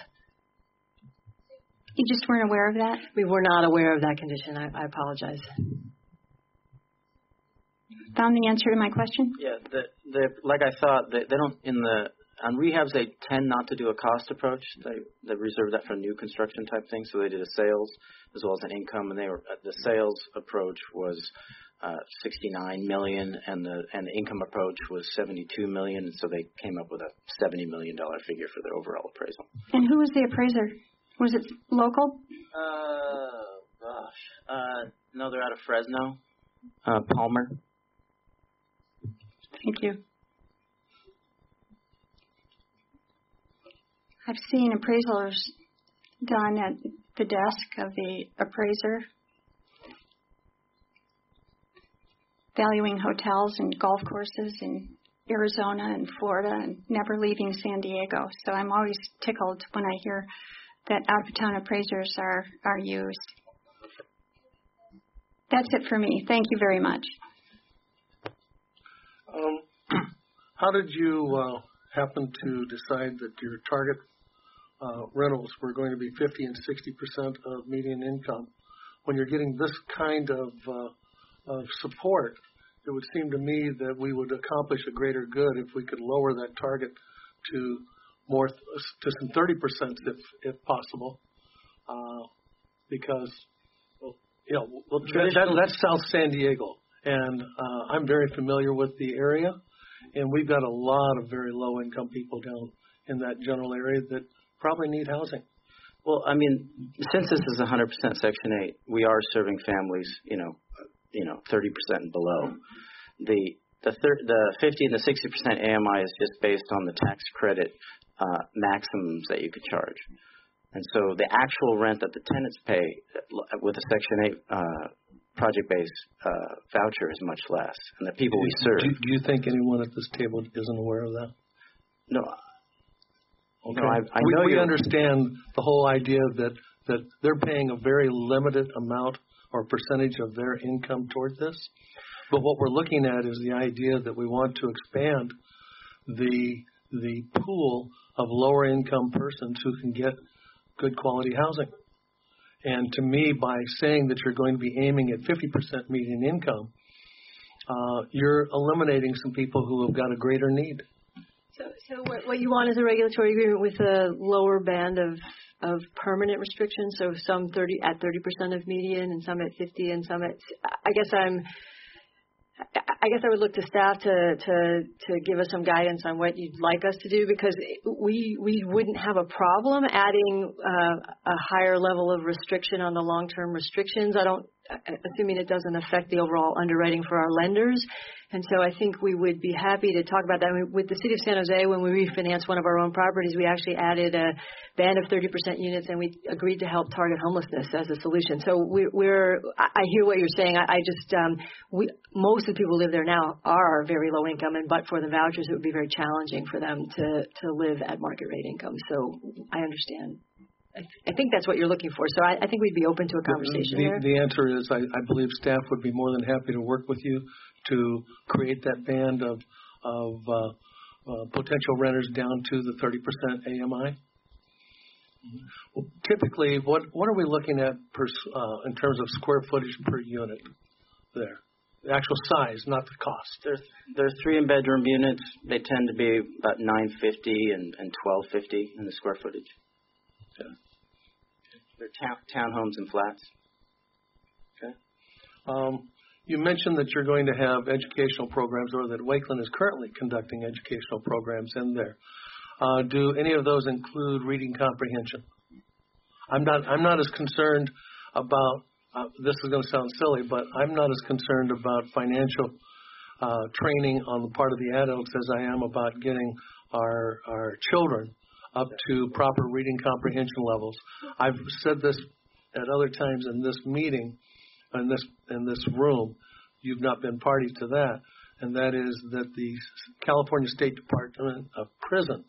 You just weren't aware of that? We were not aware of that condition. I, I apologize. Found the answer to my question? Yeah, the, the, like I thought, they, they don't, in the, on rehabs, they tend not to do a cost approach. They, they reserve that for new construction type things. So they did a sales as well as an income, and they were, the sales approach was uh, sixty-nine million dollars, and the, and the income approach was seventy-two million dollars, and so they came up with a seventy million dollars figure for their overall appraisal. And who was the appraiser? Was it local? Uh, gosh. Uh, no, they're out of Fresno. Uh, Palmer. Thank you. I've seen appraisals done at the desk of the appraiser, valuing hotels and golf courses in Arizona and Florida and never leaving San Diego. So I'm always tickled when I hear that out-of-town appraisers are, are used. That's it for me. Thank you very much. Um, how did you uh, happen to decide that your target uh, rentals were going to be fifty and sixty percent of median income? When you're getting this kind of, uh, of support, it would seem to me that we would accomplish a greater good if we could lower that target to more to some thirty percent if if possible, uh, because well, you know well, that, that's South San Diego. And uh, I'm very familiar with the area, and we've got a lot of very low-income people down in that general area that probably need housing. Well, I mean, since this is one hundred percent Section eight, we are serving families, you know, you know, thirty percent and below. The the thir- the fifty and the sixty percent A M I is just based on the tax credit uh, maximums that you could charge. And so the actual rent that the tenants pay with a Section eight uh, project-based uh, voucher is much less, and the people we serve. Do, do you think anyone at this table isn't aware of that? No. Okay. No, I, I we, know we you understand the whole idea that, that they're paying a very limited amount or percentage of their income toward this. But what we're looking at is the idea that we want to expand the the pool of lower income persons who can get good quality housing. And to me, by saying that you're going to be aiming at fifty percent median income, uh, you're eliminating some people who have got a greater need. So, so what, what you want is a regulatory agreement with a lower band of of permanent restrictions. So some thirty at thirty percent of median, and some at fifty, and some at. I guess I'm. I guess I would look to staff to, to to give us some guidance on what you'd like us to do, because we we wouldn't have a problem adding uh, a higher level of restriction on the long-term restrictions. I don't, assuming it doesn't affect the overall underwriting for our lenders. And so I think we would be happy to talk about that. I mean, with the City of San Jose, when we refinanced one of our own properties, we actually added a band of thirty percent units, and we agreed to help target homelessness as a solution. So we, we're, I hear what you're saying. I, I just, um, we, most of the people who live there now are very low income, and but for the vouchers, it would be very challenging for them to, to live at market rate income. So I understand. I, I think that's what you're looking for. So I, I think we'd be open to a conversation the, there. The answer is I, I believe staff would be more than happy to work with you to create that band of of uh, uh, potential renters down to the thirty percent A M I. Well, typically, what what are we looking at per, uh, in terms of square footage per unit there? The actual size, not the cost. There's there's three in bedroom units. They tend to be about nine fifty and and twelve fifty in the square footage. Okay. They're town townhomes and flats. Okay. Um, you mentioned that you're going to have educational programs, or that Wakeland is currently conducting educational programs in there. Uh, do any of those include reading comprehension? I'm not. I'm not as concerned about. Uh, this is going to sound silly, but I'm not as concerned about financial uh, training on the part of the adults as I am about getting our our children up to proper reading comprehension levels. I've said this at other times in this meeting, in this in this room. You've not been party to that, and that is that the California State Department of Prisons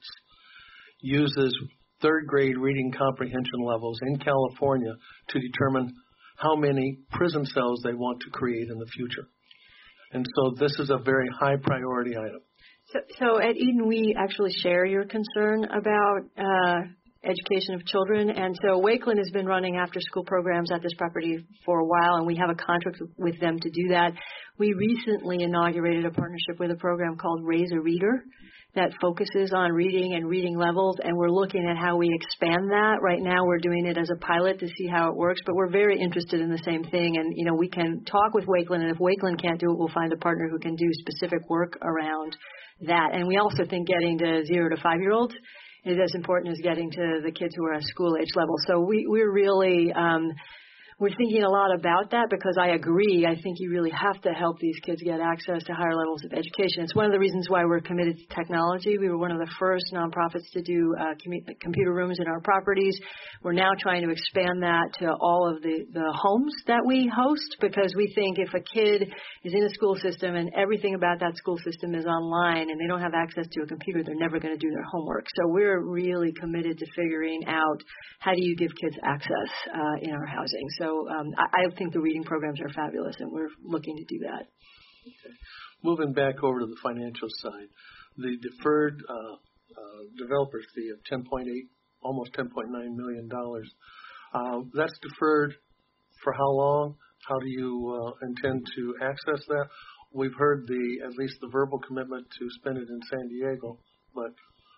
uses third grade reading comprehension levels in California to determine how many prison cells they want to create in the future. And so this is a very high priority item. So, so at Eden, we actually share your concern about uh, education of children. And so Wakeland has been running after-school programs at this property for a while, and we have a contract with them to do that. We recently inaugurated a partnership with a program called Raise a Reader that focuses on reading and reading levels, and we're looking at how we expand that. Right now we're doing it as a pilot to see how it works, but we're very interested in the same thing. And, you know, we can talk with Wakeland, and if Wakeland can't do it, we'll find a partner who can do specific work around that. And we also think getting to zero to five-year-olds is as important as getting to the kids who are at school-age level. So we, we're really um, we're thinking a lot about that, because I agree. I think you really have to help these kids get access to higher levels of education. It's one of the reasons why we're committed to technology. We were one of the first nonprofits to do uh, commu- computer rooms in our properties. We're now trying to expand that to all of the, the homes that we host, because we think if a kid is in a school system and everything about that school system is online and they don't have access to a computer, they're never going to do their homework. So we're really committed to figuring out how do you give kids access uh, in our housing. So um, I, I think the reading programs are fabulous, and we're looking to do that. Okay. Moving back over to the financial side, the deferred uh, uh, developer's fee of ten point eight, almost ten point nine million dollars. Uh, that's deferred for how long? How do you uh, intend to access that? We've heard the at least the verbal commitment to spend it in San Diego, but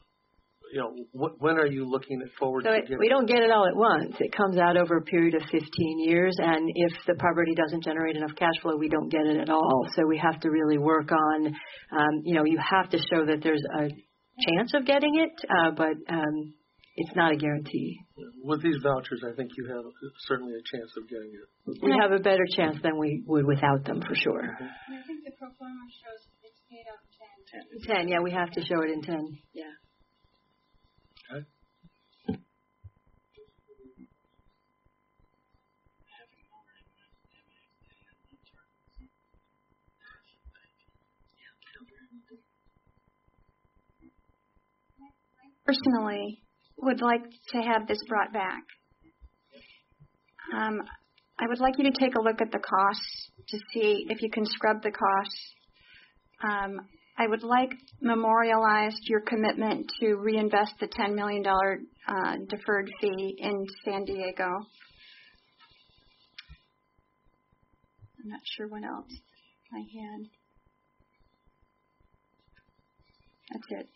you know, wh- when are you looking at forward so to it, getting we don't get it all at once. It comes out over a period of fifteen years, and if the property doesn't generate enough cash flow, we don't get it at all. So we have to really work on, um, you know, you have to show that there's a chance of getting it, uh, but um, it's not a guarantee. With these vouchers, I think you have certainly a chance of getting it. We have a better chance than we would without them, for sure. I think the pro forma shows it's paid out in ten. ten, yeah, we have to show it in ten. Yeah. Okay. Personally, would like to have this brought back. Um, I would like you to take a look at the costs to see if you can scrub the costs. Um, I would like memorialized your commitment to reinvest the ten million dollars uh, deferred fee in San Diego. I'm not sure what else I had. That's it.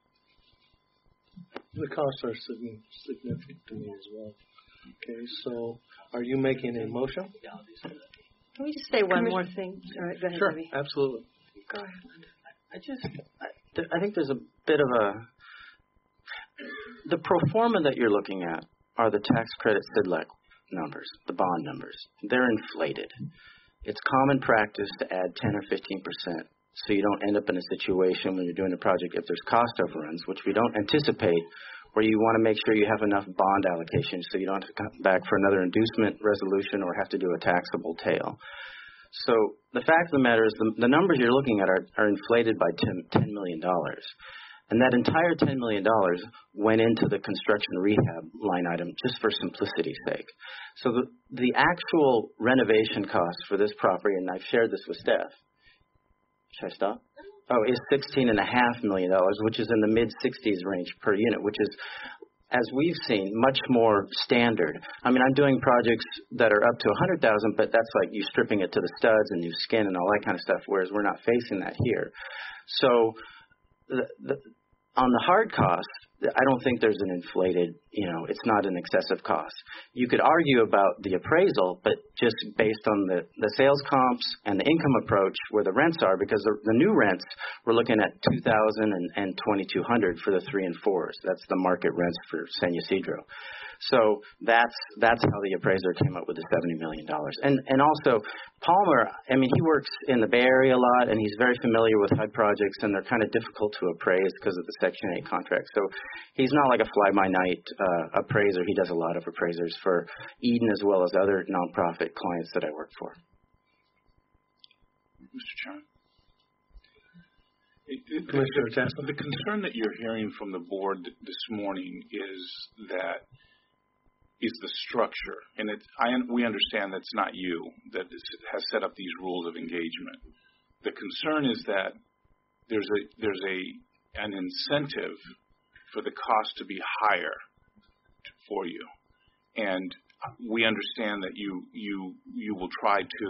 The costs are signi- significant to me as well. Okay, so are you making a motion? Can we just say one more thing? All right, go ahead, Sure, Debbie. absolutely. Go ahead, Linda. I just, I, th- I think there's a bit of a, the pro forma that you're looking at are the tax credit S I D L E C numbers, the bond numbers. They're inflated. It's common practice to add ten or fifteen percent so you don't end up in a situation when you're doing a project if there's cost overruns, which we don't anticipate, where you want to make sure you have enough bond allocation so you don't have to come back for another inducement resolution or have to do a taxable tail. So the fact of the matter is the, the numbers you're looking at are, are inflated by ten million dollars. And that entire ten million dollars went into the construction rehab line item just for simplicity's sake. So the, the actual renovation cost for this property, and I've shared this with Steph. Should I stop? Oh, is sixteen and a half million dollars, which is in the mid sixties range per unit, which is, as we've seen, much more standard. I mean, I'm doing projects that are up to a hundred thousand, but that's like you stripping it to the studs and new skin and all that kind of stuff. Whereas we're not facing that here. So, the, the, on the hard cost, I don't think there's an inflated, you know, it's not an excessive cost. You could argue about the appraisal, but just based on the, the sales comps and the income approach where the rents are, because the, the new rents, we're looking at two thousand and, and twenty-two hundred for the three and fours. That's the market rents for San Ysidro. So that's that's how the appraiser came up with the seventy million dollars. And and also, Palmer, I mean, he works in the Bay Area a lot, and he's very familiar with H U D projects, and they're kind of difficult to appraise because of the Section eight contract. So he's not like a fly-by-night uh, appraiser. He does a lot of appraisers for Eden as well as other nonprofit clients that I work for. Mister Chairman? It, it, Commissioner the, Tassel. the concern that you're hearing from the board this morning is that is the structure, and it, I, we understand that's not you that is, has set up these rules of engagement. The concern is that there's a there's a an incentive for the cost to be higher for you, and we understand that you you you will try to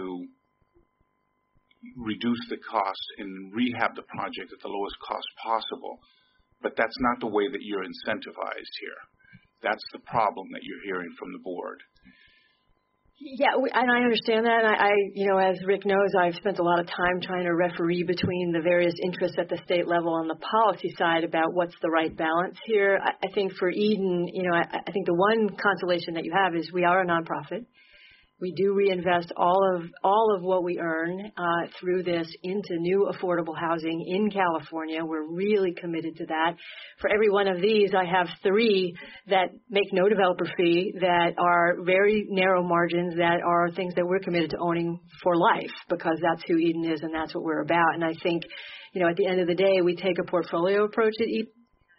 reduce the cost and rehab the project at the lowest cost possible, but that's not the way that you're incentivized here. That's the problem that you're hearing from the board. Yeah, we, and I understand that. And I, I, you know, as Rick knows, I've spent a lot of time trying to referee between the various interests at the state level on the policy side about what's the right balance here. I, I think for Eden, you know, I, I think the one consolation that you have is we are a nonprofit. We do reinvest all of all of what we earn uh, through this into new affordable housing in California. We're really committed to that. For every one of these, I have three that make no developer fee, that are very narrow margins, that are things that we're committed to owning for life, because that's who Eden is and that's what we're about. And I think, you know, at the end of the day, we take a portfolio approach at Eden.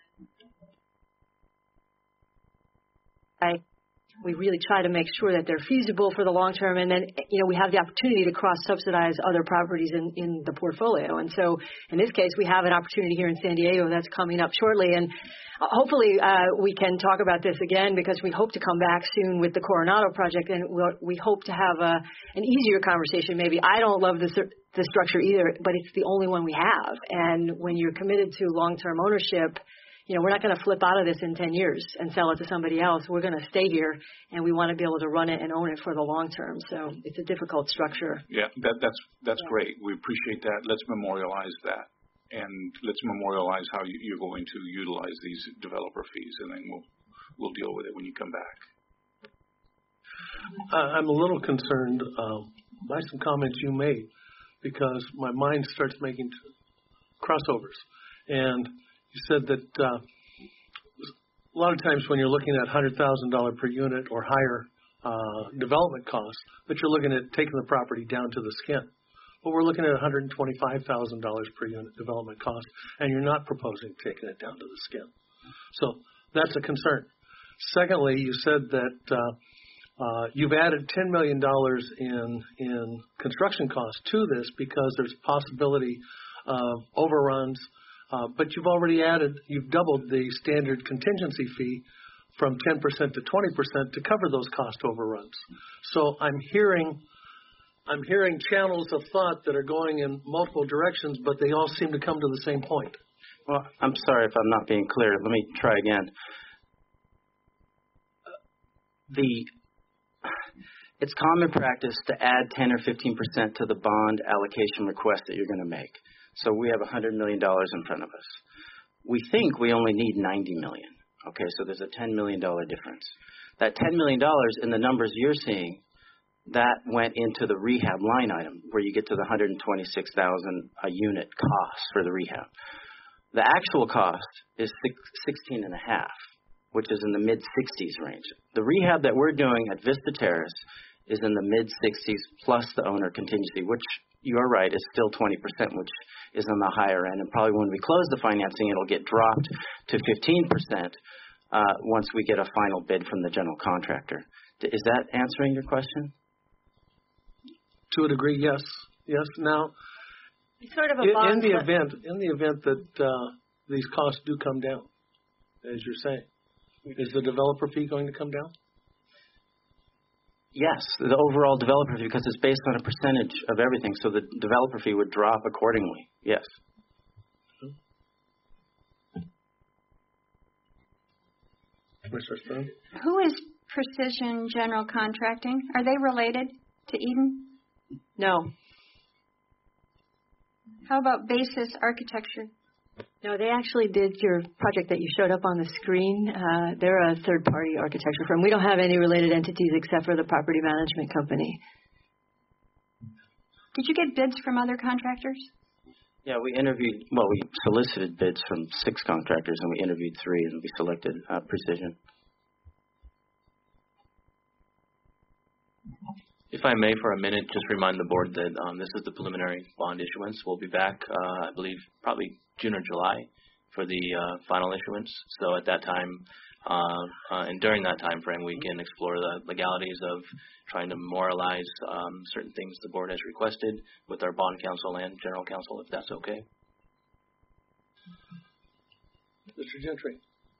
I We really try to make sure that they're feasible for the long term, and then, you know, we have the opportunity to cross-subsidize other properties in, in the portfolio. And so in this case, we have an opportunity here in San Diego that's coming up shortly, and hopefully uh, we can talk about this again, because we hope to come back soon with the Coronado project, and we'll, we hope to have a, an easier conversation maybe. I don't love the, the structure either, but it's the only one we have. And when you're committed to long-term ownership, you know, we're not going to flip out of this in ten years and sell it to somebody else. We're going to stay here, and we want to be able to run it and own it for the long term. So it's a difficult structure. Yeah, that, that's that's yeah. great. We appreciate that. Let's memorialize that, and let's memorialize how you, you're going to utilize these developer fees, and then we'll we'll deal with it when you come back. Uh, I'm a little concerned um, by some comments you made because my mind starts making t- crossovers. And you said that uh, a lot of times when you're looking at one hundred thousand dollars per unit or higher uh, development costs, that you're looking at taking the property down to the skin. But we're looking at one hundred twenty-five thousand dollars per unit development cost, and you're not proposing taking it down to the skin. So that's a concern. Secondly, you said that uh, uh, you've added ten million dollars in in construction costs to this because there's possibility of overruns, uh, but you've already added, you've doubled the standard contingency fee from ten percent to twenty percent to cover those cost overruns. So I'm hearing I'm hearing channels of thought that are going in multiple directions, but they all seem to come to the same point. Well, I'm sorry if I'm not being clear. Let me try again. The it's common practice to add ten or fifteen percent to the bond allocation request that you're going to make. So we have one hundred million dollars in front of us. We think we only need ninety million dollars. Okay, so there's a ten million dollars difference. That ten million dollars in the numbers you're seeing, that went into the rehab line item where you get to the one hundred twenty-six thousand dollars a unit cost for the rehab. The actual cost is sixteen and a half, which is in the mid sixties range. The rehab that we're doing at Vista Terrace is in the mid sixties plus the owner contingency, which you're right is still twenty percent, which is on the higher end. And probably when we close the financing, it'll get dropped to fifteen percent uh, once we get a final bid from the general contractor. Is that answering your question? To a degree, yes. Yes. Now, It's sort of a in, bond. in the event, in the event that uh, these costs do come down, as you're saying, is the developer fee going to come down? Yes, the overall developer fee, because it's based on a percentage of everything, so the developer fee would drop accordingly. Yes. Commissioner Stone? Who is Precision General Contracting? Are they related to Eden? No. How about Basis Architecture? No, they actually did your project that you showed up on the screen. Uh, they're a third-party architecture firm. We don't have any related entities except for the property management company. Did you get bids from other contractors? Yeah, we interviewed, well, we solicited bids from six contractors, and we interviewed three, and we selected uh, Precision. If I may, for a minute, just remind the board that um, this is the preliminary bond issuance. We'll be back, uh, I believe, probably June or July for the uh, final issuance. So at that time, uh, uh, and during that time frame, we can explore the legalities of trying to memorialize um, certain things the board has requested with our bond counsel and general counsel, if that's okay. Mister Gentry.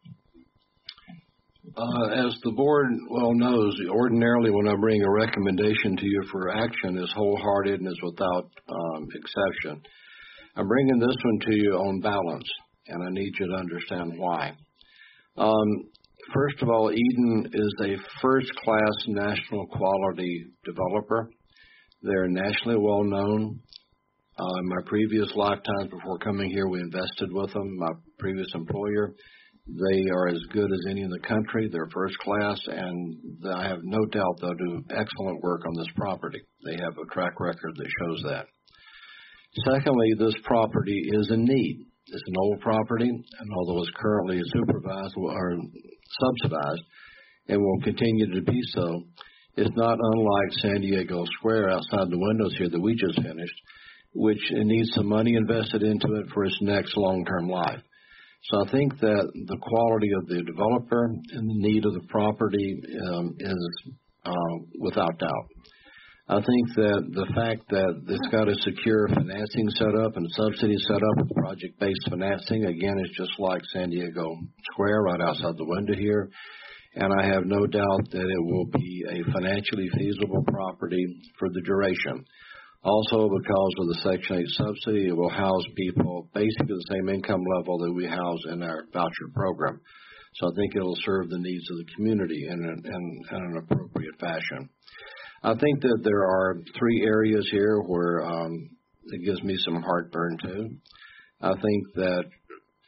Uh, as the board well knows, ordinarily when I bring a recommendation to you for action is wholehearted and is without um, exception. I'm bringing this one to you on balance, and I need you to understand why. Um, first of all, Eden is a first-class national quality developer. They're nationally well known. Uh, in my previous lifetimes before coming here, we invested with them, my previous employer. They are as good as any in the country. They're first class, and I have no doubt they'll do excellent work on this property. They have a track record that shows that. Secondly, this property is in need. It's an old property, and although it's currently supervised or subsidized and will continue to be so, it's not unlike San Diego Square outside the windows here that we just finished, which needs some money invested into it for its next long-term life. So I think that the quality of the developer and the need of the property um, is uh, without doubt. I think that the fact that it's got a secure financing set up and subsidy set up with project-based financing, again, is just like San Diego Square right outside the window here. And I have no doubt that it will be a financially feasible property for the duration. Also, because of the Section eight subsidy, it will house people basically the same income level that we house in our voucher program. So I think it will serve the needs of the community in an, in, in an appropriate fashion. I think that there are three areas here where um, it gives me some heartburn too. I think that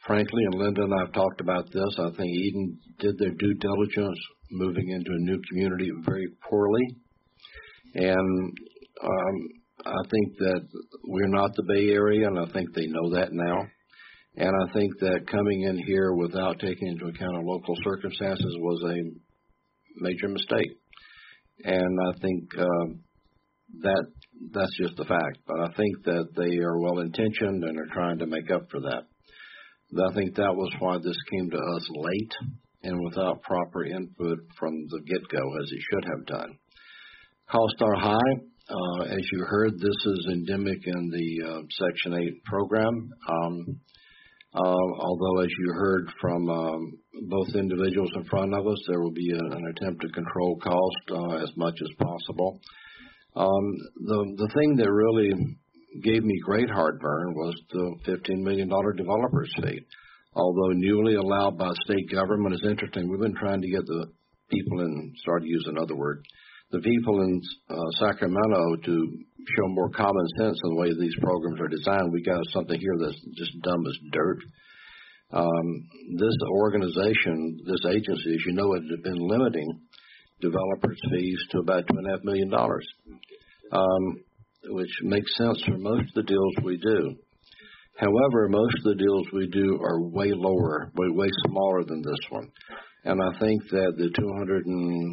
frankly, and Linda and I have talked about this, I think Eden did their due diligence moving into a new community very poorly. And um, I think that we're not the Bay Area, and I think they know that now. And I think that coming in here without taking into account our local circumstances was a major mistake. And I think uh, that that's just the fact. But I think that they are well-intentioned and are trying to make up for that. I think that was why this came to us late and without proper input from the get-go, as it should have done. Costs are high. Uh, as you heard, this is endemic in the uh, Section eight program. Um, uh, although, as you heard from um, both individuals in front of us, there will be a, an attempt to control cost uh, as much as possible. Um, the, the thing that really gave me great heartburn was the fifteen million dollars developer's fee. Although newly allowed by state government is interesting, we've been trying to get the people in, start to use another word, the people in uh, Sacramento to show more common sense in the way these programs are designed. We got something here that's just dumb as dirt. Um, this organization, this agency, as you know, it had been limiting developers' fees to about two and a half million dollars, um, which makes sense for most of the deals we do. However, most of the deals we do are way lower, way, way smaller than this one. And I think that the two hundred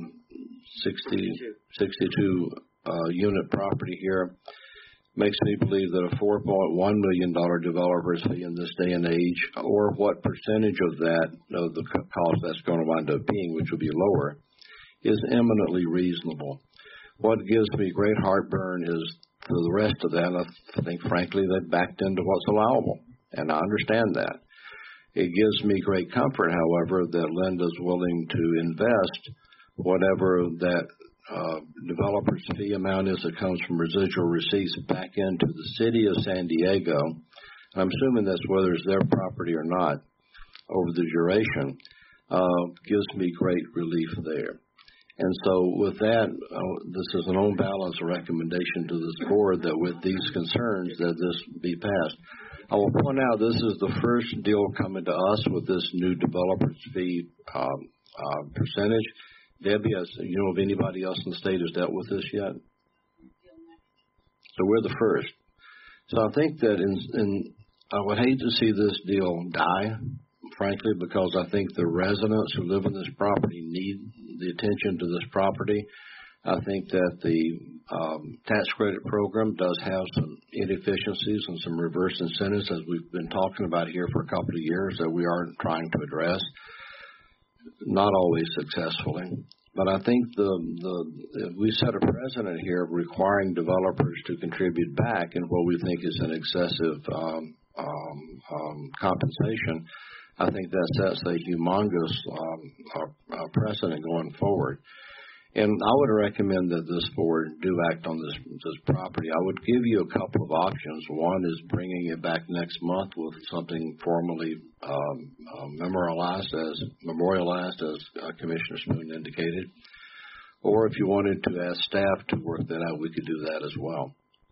sixty-two uh, unit property here makes me believe that a four point one million dollars developer's fee in this day and age, or what percentage of that, of the cost that's going to wind up being, which will be lower, is eminently reasonable. What gives me great heartburn is for the rest of that, I think, frankly, they backed into what's allowable, and I understand that. It gives me great comfort, however, that Linda's willing to invest whatever that uh, developer's fee amount is that comes from residual receipts back into the city of San Diego. I'm assuming that's whether it's their property or not over the duration, uh, gives me great relief there. And so with that, uh, this is an on balance recommendation to this board that with these concerns that this be passed. I will point out this is the first deal coming to us with this new developer's fee um, uh, percentage. Debbie, has, you know if anybody else in the state has dealt with this yet? So we're the first. So I think that in, in I would hate to see this deal die, frankly, because I think the residents who live in this property need the attention to this property. I think that the um, tax credit program does have some inefficiencies and some reverse incentives, as we've been talking about here for a couple of years, that we are trying to address, not always successfully. But I think the, the we set a precedent here of requiring developers to contribute back in what we think is an excessive um, um, um, compensation. I think that sets a humongous um, uh, precedent going forward. And I would recommend that this board do act on this, this property. I would give you a couple of options. One is bringing it back next month with something formally um, uh, memorialized as memorialized as uh, Commissioner Spoon indicated. Or if you wanted to ask staff to work that out, we could do that as well.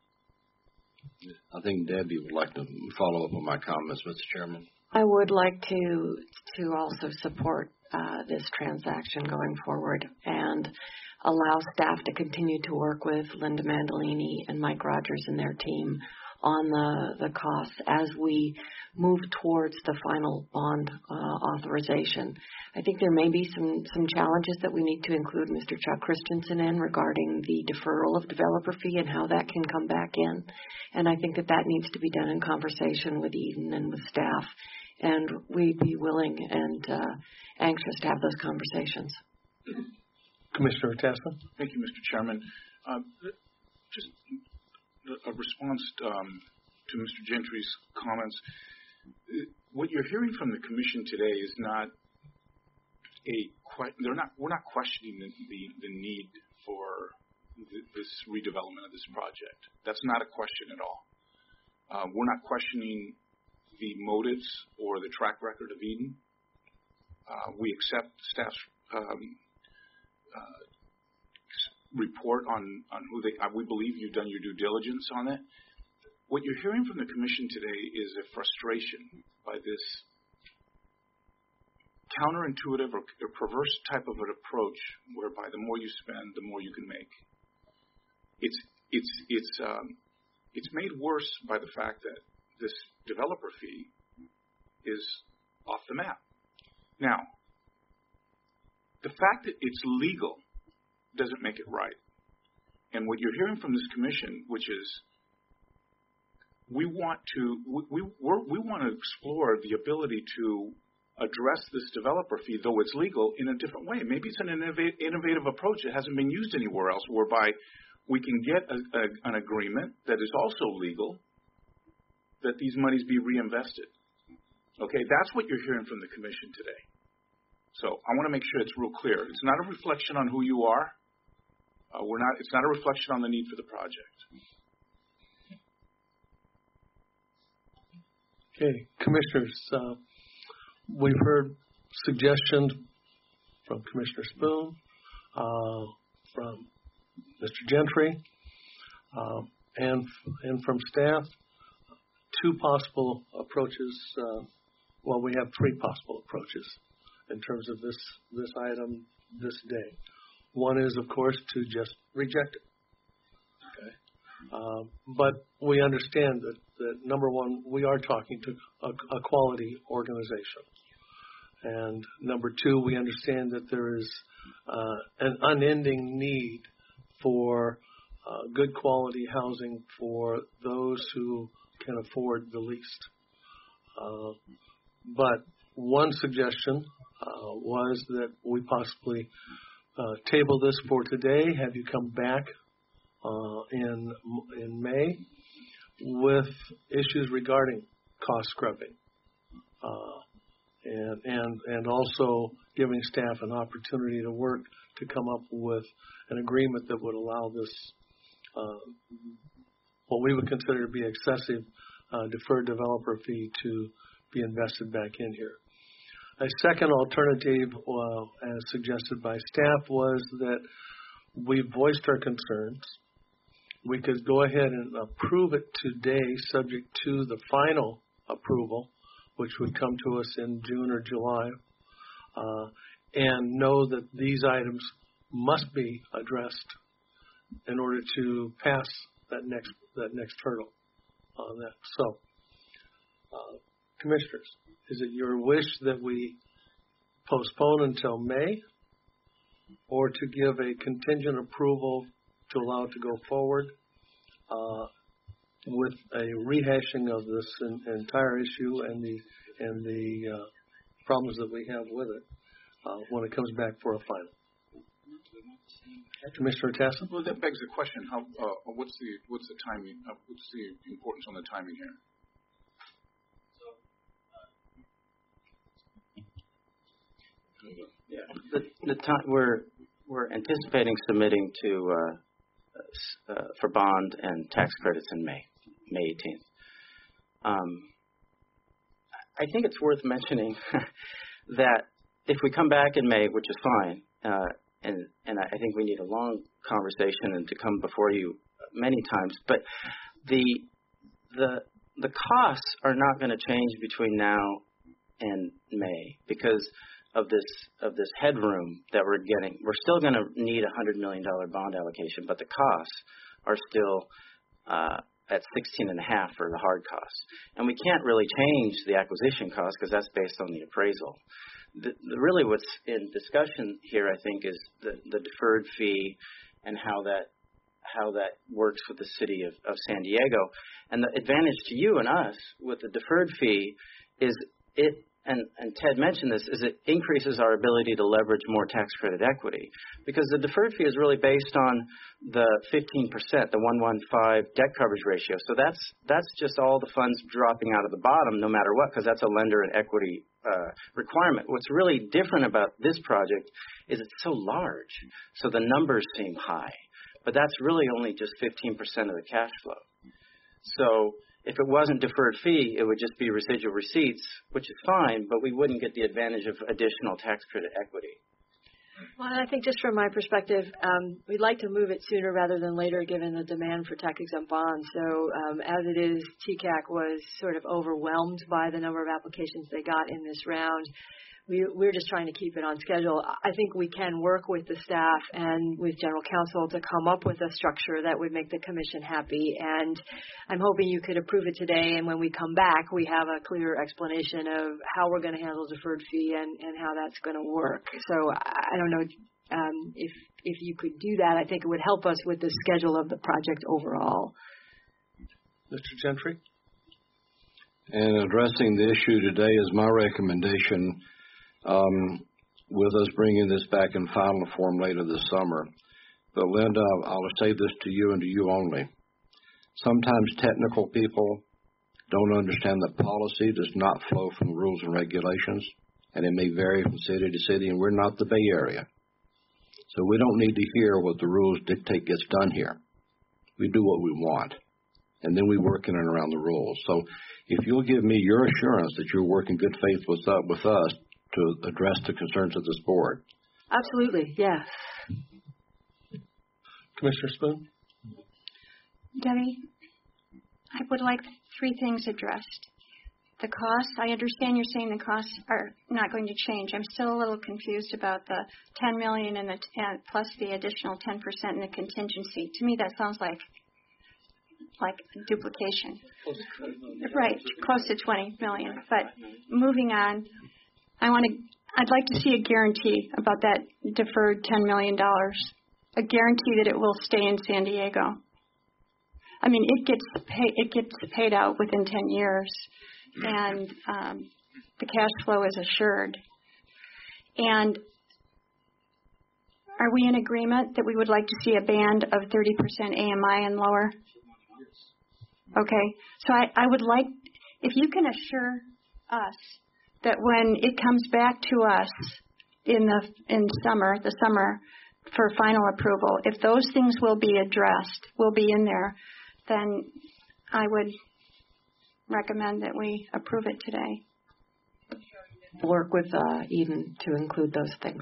I think Debbie would like to follow up on my comments, Mister Chairman. I would like to to also support uh, this transaction going forward and allow staff to continue to work with Linda Mandolini and Mike Rogers and their team on the, the costs as we move towards the final bond uh, authorization. I think there may be some, some challenges that we need to include Mister Chuck Christensen in regarding the deferral of developer fee and how that can come back in. And I think that that needs to be done in conversation with Eden and with staff. And we'd be willing and uh, anxious to have those conversations. Commissioner Testa. Thank you, Mister Chairman. Uh, just a response um, to Mister Gentry's comments. What you're hearing from the Commission today is not a they're not we're not questioning the, the, the need for the, this redevelopment of this project. That's not a question at all. Uh, we're not questioning the motives or the track record of Eden. Uh, we accept staff's um, uh, report on, on who they, uh, we believe you've done your due diligence on it. What you're hearing from the Commission today is a frustration by this counterintuitive or, or perverse type of an approach whereby the more you spend, the more you can make. It's it's it's um, it's made worse by the fact that this developer fee is off the map. Now, the fact that it's legal doesn't make it right. And what you're hearing from this commission, which is we want to we we're, we want to explore the ability to address this developer fee, though it's legal, in a different way. Maybe it's an innov- innovative approach that hasn't been used anywhere else, whereby we can get a, a, an agreement that is also legal, that these monies be reinvested. Okay, that's what you're hearing from the commission today. So I want to make sure it's real clear. It's not a reflection on who you are. Uh, we're not. It's not a reflection on the need for the project. Okay, commissioners, uh, we've heard suggestions from Commissioner Spoon, uh, from Mister Gentry, uh, and and from staff. Two possible approaches. Uh, well, we have three possible approaches in terms of this this item this day. One is, of course, to just reject it. Okay, uh, but we understand that, that number one, we are talking to a, a quality organization, and number two, we understand that there is uh, an unending need for uh, good quality housing for those who can afford the least. Uh, but one suggestion uh, was that we possibly uh, table this for today, have you come back uh, in in May with issues regarding cost scrubbing, uh, and and and also giving staff an opportunity to work to come up with an agreement that would allow this uh, what we would consider to be excessive uh, deferred developer fee to be invested back in here. A second alternative, uh, as suggested by staff, was that we voiced our concerns. We could go ahead and approve it today, subject to the final approval, which would come to us in June or July, uh, and know that these items must be addressed in order to pass that next that next hurdle on that. So, uh, commissioners, is it your wish that we postpone until May, or to give a contingent approval to allow it to go forward uh, with a rehashing of this in, entire issue and the and the uh, problems that we have with it uh, when it comes back for a final? Commissioner Tassin? Well, that begs the question: How? Uh, what's the what's the timing? Uh, what's the importance on the timing here? Yeah, the, the time we're we're anticipating submitting to uh, uh, for bond and tax credits in May, May eighteenth. Um, I think it's worth mentioning that if we come back in May, which is fine, uh, and and I think we need a long conversation and to come before you many times, but the the the costs are not going to change between now and May because of this of this headroom that we're getting. We're still going to need a hundred million dollar bond allocation, but the costs are still uh, at sixteen and a half for the hard costs, and we can't really change the acquisition cost because that's based on the appraisal. The, the, really, what's in discussion here, I think, is the, the deferred fee and how that how that works with the city of, of San Diego. And the advantage to you and us with the deferred fee is it. And, and Ted mentioned this, is it increases our ability to leverage more tax credit equity because the deferred fee is really based on the fifteen percent, the one fifteen debt coverage ratio. So that's that's just all the funds dropping out of the bottom no matter what because that's a lender and equity uh, requirement. What's really different about this project is it's so large, so the numbers seem high, but that's really only just fifteen percent of the cash flow. So if it wasn't deferred fee, it would just be residual receipts, which is fine, but we wouldn't get the advantage of additional tax credit equity. Well, I think just from my perspective, um, we'd like to move it sooner rather than later given the demand for tax-exempt bonds. So um, as it is, T C A C was sort of overwhelmed by the number of applications they got in this round. we, we're just trying to keep it on schedule. I think we can work with the staff and with General Counsel to come up with a structure that would make the commission happy. And I'm hoping you could approve it today. And when we come back, we have a clear explanation of how we're going to handle deferred fee and, and how that's going to work. So I don't know um, if if you could do that. I think it would help us with the schedule of the project overall. Mister Gentry? And addressing the issue today is my recommendation, um, with us bringing this back in final form later this summer. But Linda, I'll say this to you and to you only. Sometimes technical people don't understand that policy does not flow from rules and regulations, and it may vary from city to city, and we're not the Bay Area. So we don't need to hear what the rules dictate gets done here. We do what we want, and then we work in and around the rules. So if you'll give me your assurance that you're working good faith with, uh, with us to address the concerns of this board. Absolutely, yes. Commissioner Spoon? Debbie, I would like three things addressed. The costs, I understand you're saying the costs are not going to change. I'm still a little confused about the ten million dollars and the uh, plus the additional ten percent in the contingency. To me, that sounds like like duplication. Right, close to twenty million dollars. But moving on, I want to. I'd like to see a guarantee about that deferred ten million dollars. A guarantee that it will stay in San Diego. I mean, it gets pay, it gets paid out within ten years, and um, the cash flow is assured. And are we in agreement that we would like to see a band of thirty percent A M I and lower? Okay, so I, I would like, if you can assure us that when it comes back to us in the in summer, the summer for final approval, if those things will be addressed, will be in there, then I would recommend that we approve it today. Work with uh, Eden to include those things.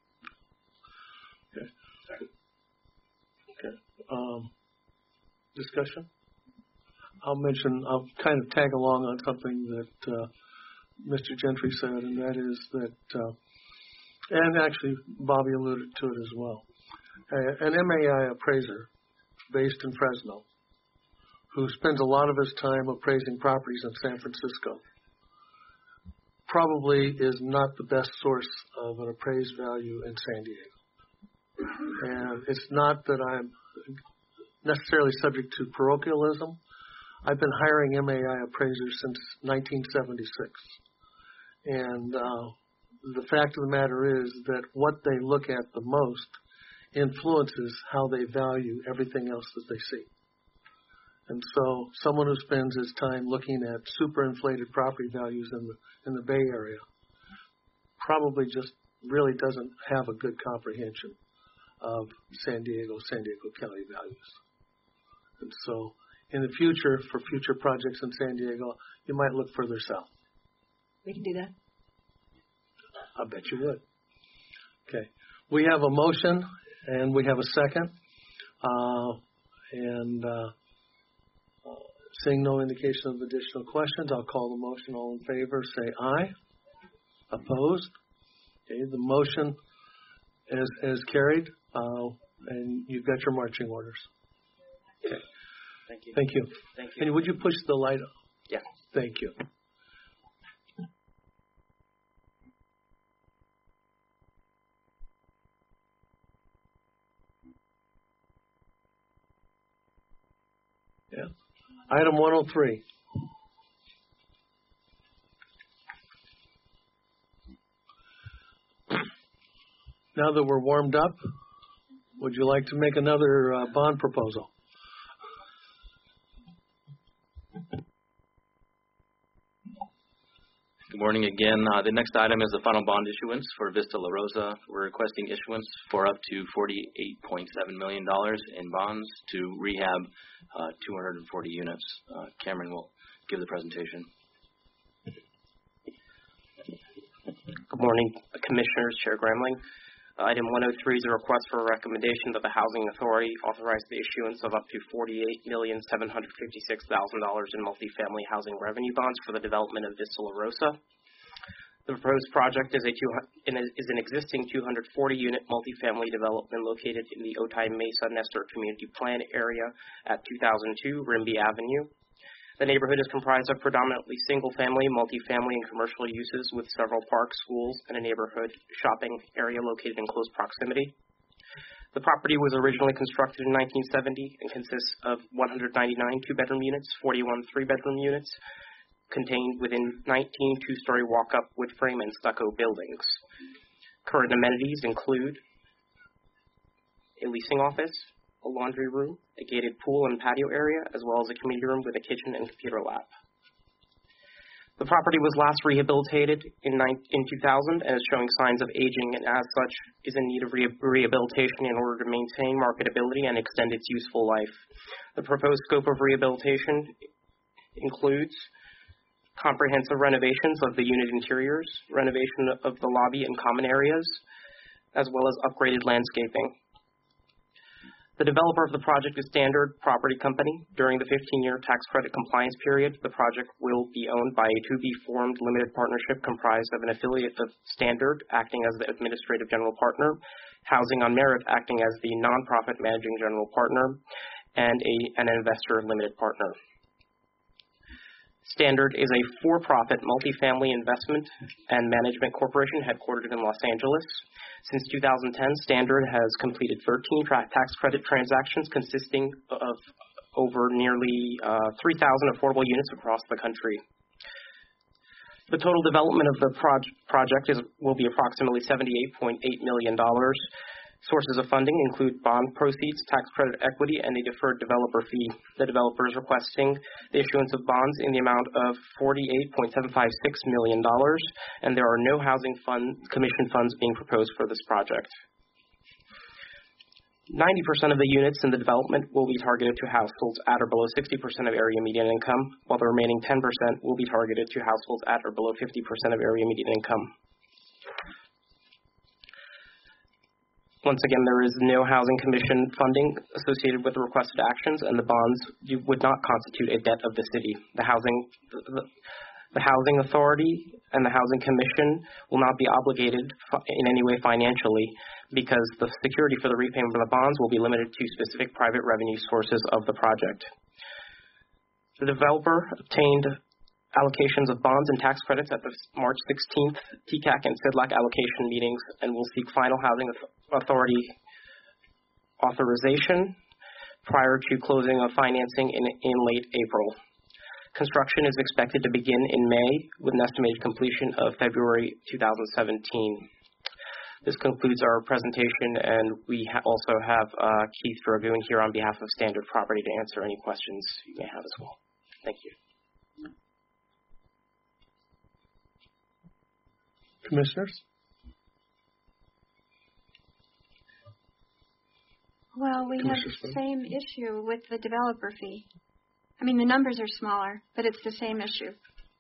Okay. Okay. Um, discussion? I'll mention, I'll kind of tag along on something that uh, Mister Gentry said, and that is that, uh, and actually Bobby alluded to it as well, uh, an M A I appraiser based in Fresno who spends a lot of his time appraising properties in San Francisco probably is not the best source of an appraised value in San Diego. And it's not that I'm necessarily subject to parochialism. I've been hiring M A I appraisers since nineteen seventy-six. And uh, the fact of the matter is that what they look at the most influences how they value everything else that they see. And so someone who spends his time looking at superinflated property values in the in the Bay Area probably just really doesn't have a good comprehension of San Diego, San Diego County values. And so in the future, for future projects in San Diego, you might look further south. We can do that. I bet you would. Okay. We have a motion and we have a second. Uh, and uh, uh, seeing no indication of additional questions, I'll call the motion. All in favor, say aye. Opposed? Okay. The motion is, is carried, uh, and you've got your marching orders. Okay. Thank you. Thank you. Thank you. And would you push the light up? Yeah. Thank you. Yeah. Item one oh three. Now that we're warmed up, would you like to make another uh, bond proposal? Good morning again. Uh, the next item is the final bond issuance for Vista La Rosa. We're requesting issuance for up to forty-eight point seven million dollars in bonds to rehab uh, two hundred forty units. Uh, Cameron will give the presentation. Good morning, Commissioners, Chair Gramling. Uh, item one oh three is a request for a recommendation that the Housing Authority authorize the issuance of up to forty-eight million seven hundred fifty-six thousand dollars in multifamily housing revenue bonds for the development of Vista La Rosa. The proposed project is, a two, is an existing two hundred forty unit multifamily development located in the Otay Mesa Nestor Community Plan area at two thousand two Rimby Avenue. The neighborhood is comprised of predominantly single-family, multifamily, and commercial uses with several parks, schools, and a neighborhood shopping area located in close proximity. The property was originally constructed in nineteen seventy and consists of one hundred ninety-nine two-bedroom units, forty-one three-bedroom units, contained within nineteen two-story walk-up wood frame and stucco buildings. Current amenities include a leasing office, a laundry room, a gated pool and patio area, as well as a community room with a kitchen and computer lab. The property was last rehabilitated in, in two thousand and is showing signs of aging, and as such is in need of re rehabilitation in order to maintain marketability and extend its useful life. The proposed scope of rehabilitation includes comprehensive renovations of the unit interiors, renovation of the lobby and common areas, as well as upgraded landscaping. The developer of the project is Standard Property Company. During the fifteen year tax credit compliance period, the project will be owned by a to be formed limited partnership comprised of an affiliate of Standard, acting as the administrative general partner, Housing on Merit, acting as the nonprofit managing general partner, and a, an investor limited partner. Standard is a for-profit multifamily investment and management corporation headquartered in Los Angeles. Since two thousand ten, Standard has completed thirteen tax credit transactions consisting of over nearly uh, three thousand affordable units across the country. The total development of the proj- project is, will be approximately seventy-eight point eight million dollars. Sources of funding include bond proceeds, tax credit equity, and a deferred developer fee. The developer is requesting the issuance of bonds in the amount of forty-eight point seven five six million dollars, and there are no housing fund commission funds being proposed for this project. ninety percent of the units in the development will be targeted to households at or below sixty percent of area median income, while the remaining ten percent will be targeted to households at or below fifty percent of area median income. Once again, there is no housing commission funding associated with the requested actions, and the bonds would not constitute a debt of the city. The housing, the, the housing authority and the housing commission will not be obligated in any way financially, because the security for the repayment of the bonds will be limited to specific private revenue sources of the project. The developer obtained allocations of bonds and tax credits at the March sixteenth T C A C and C I D L A C allocation meetings, and will seek final housing authority authorization prior to closing of financing in, in late April. Construction is expected to begin in May with an estimated completion of February two thousand seventeen. This concludes our presentation, and we ha also have uh, Keith Dragoon here on behalf of Standard Property to answer any questions you may have as well. Thank you. Commissioners? Well, we have the same issue with the developer fee. I mean, the numbers are smaller, but it's the same issue.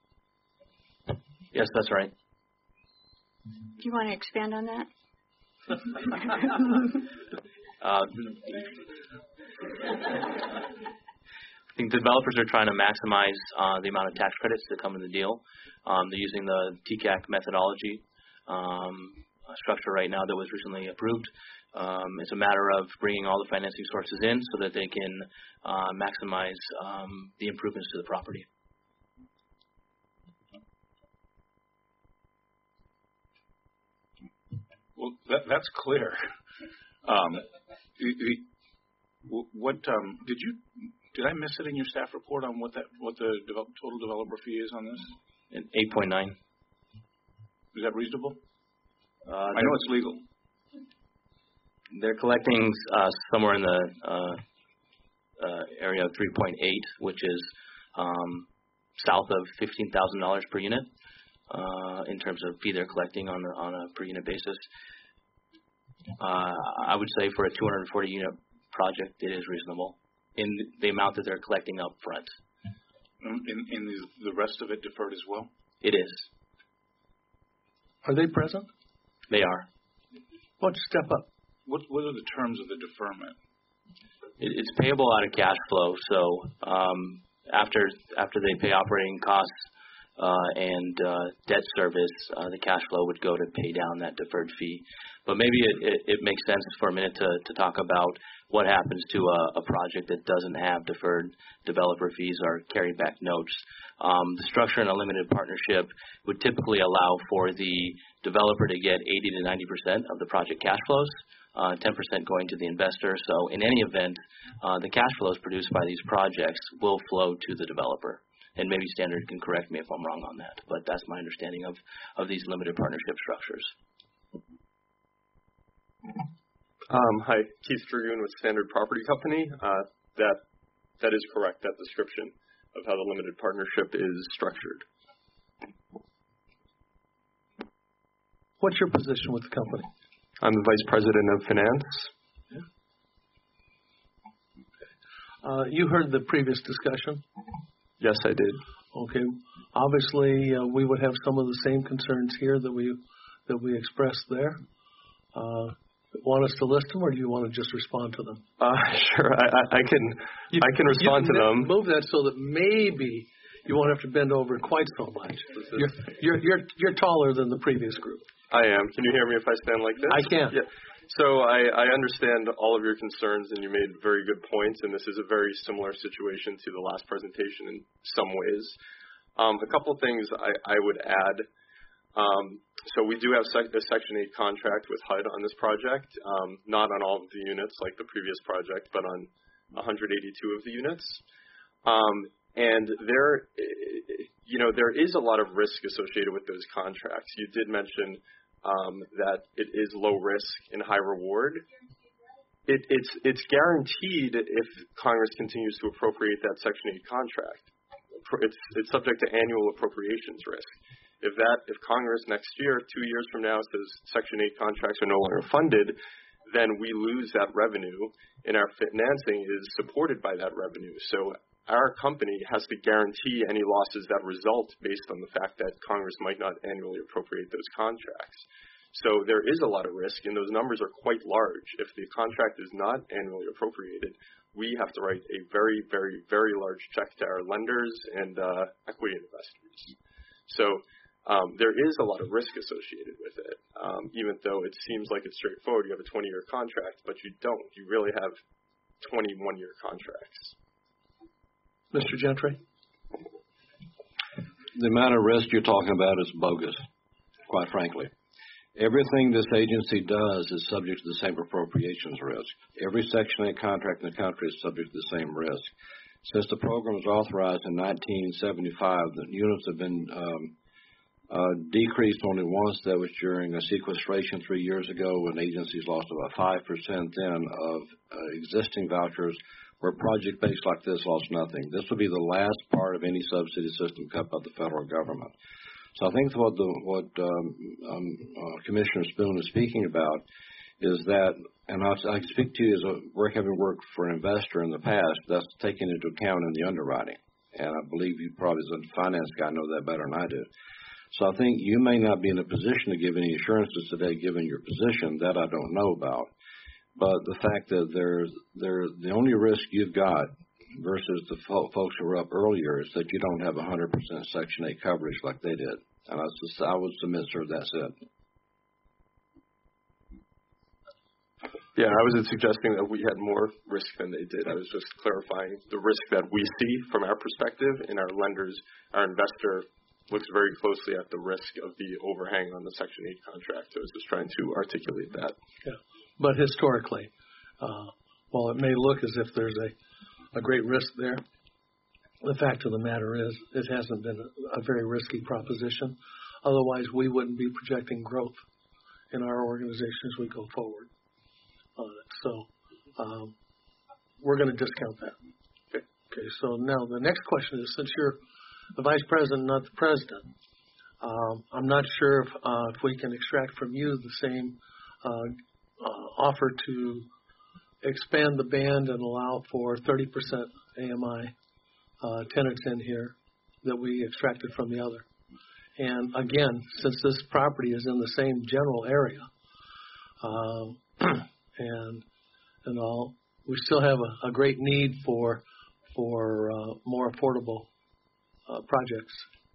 Yes, that's right. Do you want to expand on that? uh, I think developers are trying to maximize uh, the amount of tax credits that come in the deal. Um, they're using the T C A C methodology um, structure right now that was recently approved. Um, it's a matter of bringing all the financing sources in so that they can uh, maximize um, the improvements to the property. Well, that, that's clear. Um, what um, did you? Did I miss it in your staff report on what that what the develop, total developer fee is on this? eight point nine. Is that reasonable? Uh, I know it's legal. They're collecting uh, somewhere in the uh, uh, area of three point eight, which is um, south of fifteen thousand dollars per unit uh, in terms of fee they're collecting on a, on a per unit basis. Uh, I would say for a two hundred forty unit project, it is reasonable in the amount that they're collecting up front. In, in the, the rest of it deferred as well? It is. Are they present? They are. Why don't you step up? What, what are the terms of the deferment? It, it's payable out of cash flow. So um, after after they pay operating costs, uh, and uh, debt service, uh, the cash flow would go to pay down that deferred fee. But maybe it, it, it makes sense for a minute to, to talk about what happens to a, a project that doesn't have deferred developer fees or carried back notes. Um, the structure in a limited partnership would typically allow for the developer to get eighty to ninety percent of the project cash flows, uh, ten percent going to the investor. So in any event, uh, the cash flows produced by these projects will flow to the developer. And maybe Standard can correct me if I'm wrong on that, but that's my understanding of, of these limited partnership structures. Um, hi, Keith Dragoon with Standard Property Company. Uh, that that is correct, that description of how the limited partnership is structured. What's your position with the company? I'm the Vice President of Finance. Yeah. Uh, you heard the previous discussion? Yes, I did. Okay. Obviously, uh, we would have some of the same concerns here that we that we expressed there. Uh, want us to list them, or do you want to just respond to them? Uh, sure, I, I, I can you, I can respond you can to them. Move that so that maybe you won't have to bend over quite so much. You're you're you're, you're taller than the previous group. I am. Can you hear me if I stand like this? I can. Yeah. So I, I understand all of your concerns, and you made very good points, and this is a very similar situation to the last presentation in some ways. Um, a couple things I, I would add. Um, so we do have sec- a Section eight contract with H U D on this project, um, not on all of the units like the previous project, but on one hundred eighty-two of the units. Um, and there, you know, there is a lot of risk associated with those contracts. You did mention um, that it is low risk and high reward. It, it's it's guaranteed if Congress continues to appropriate that Section eight contract. It's it's subject to annual appropriations risk. If that, if Congress next year, two years from now, says Section eight contracts are no longer funded, then we lose that revenue, and our financing is supported by that revenue. So our company has to guarantee any losses that result based on the fact that Congress might not annually appropriate those contracts. So there is a lot of risk, and those numbers are quite large. If the contract is not annually appropriated, we have to write a very, very, very large check to our lenders and uh, equity investors. So Um, there is a lot of risk associated with it, um, even though it seems like it's straightforward. You have a twenty-year contract, but you don't. You really have twenty-one-year contracts. Mister Gentry? The amount of risk you're talking about is bogus, quite frankly. Everything this agency does is subject to the same appropriations risk. Every Section eight contract in the country is subject to the same risk. Since the program was authorized in nineteen seventy-five, the units have been um, Uh, decreased only once. That was during a sequestration three years ago when agencies lost about five percent then of uh, existing vouchers, where a project based like this lost nothing. This will be the last part of any subsidy system cut by the federal government. So I think what, the, what um, um, uh, Commissioner Spoon is speaking about is that, and I, I speak to you as a work, having worked for an investor in the past, that's taken into account in the underwriting. And I believe you probably as a finance guy know that better than I do. So I think you may not be in a position to give any assurances today, given your position. That I don't know about. But the fact that there's, there's the only risk you've got versus the fo- folks who were up earlier is that you don't have one hundred percent Section eight coverage like they did. And I, just, I would submit, sir, that's it. Yeah, I wasn't suggesting that we had more risk than they did. I was just clarifying the risk that we see from our perspective, and our lenders, our investor, looks very closely at the risk of the overhang on the Section eight contract. I was just trying to articulate that. Yeah. But historically, uh, while it may look as if there's a, a great risk there, the fact of the matter is it hasn't been a, a very risky proposition. Otherwise, we wouldn't be projecting growth in our organization as we go forward on it. So um, we're going to discount that. Okay. Okay. So now the next question is, since you're the vice president, not the president, um, I'm not sure if, uh, if we can extract from you the same uh, uh, offer to expand the band and allow for thirty percent A M I uh, tenants in here that we extracted from the other. And again, since this property is in the same general area, um, and and all, we still have a, a great need for for uh, more affordable Uh, projects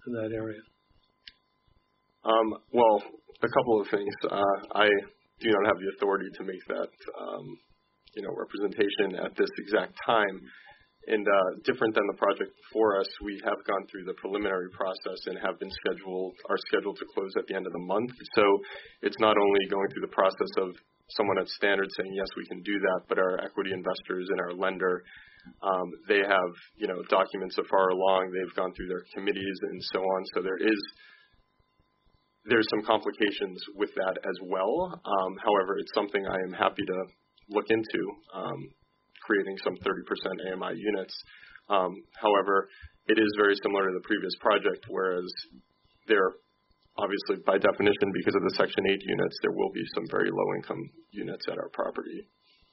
in that area? Um, well, a couple of things. Uh, I do not have the authority to make that, um, you know, representation at this exact time. And uh, different than the project before us, we have gone through the preliminary process and have been scheduled, are scheduled to close at the end of the month. So it's not only going through the process of someone at Standard saying, yes, we can do that, but our equity investors and our lender, um, they have, you know, documents so far along. They've gone through their committees and so on. So there is, there's some complications with that as well. Um, however, it's something I am happy to look into. Um, creating some thirty percent A M I units. Um, however, it is very similar to the previous project, whereas there, obviously, by definition, because of the Section eight units, there will be some very low-income units at our property.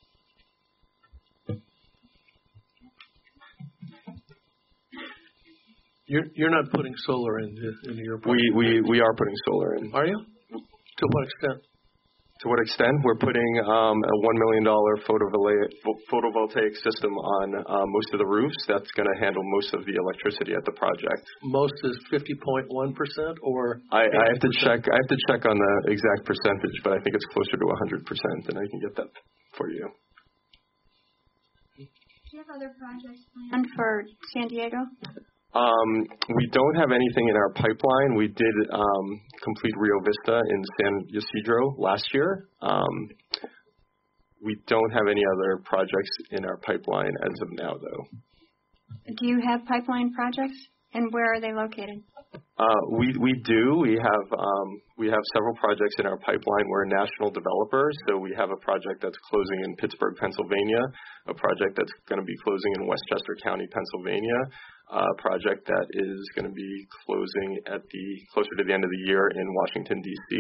You're you're not putting solar into, into your property? We, we, we are putting solar in. Are you? To what extent? To what extent? We're putting um, a one million dollars photovoltaic, photovoltaic system on uh, most of the roofs. That's going to handle most of the electricity at the project. Most is fifty point one percent, or I, I have to check. I have to check on the exact percentage, but I think it's closer to one hundred percent, and I can get that for you. Do you have other projects planned for San Diego? Um, we don't have anything in our pipeline. We did um, complete Rio Vista in San Ysidro last year. Um, we don't have any other projects in our pipeline as of now, though. Do you have pipeline projects, and where are they located? Uh, we we do. We have um, we have several projects in our pipeline. We're a national developer, so we have a project that's closing in Pittsburgh, Pennsylvania, a project that's going to be closing in Westchester County, Pennsylvania, a project that is going to be closing at the closer to the end of the year in Washington, D C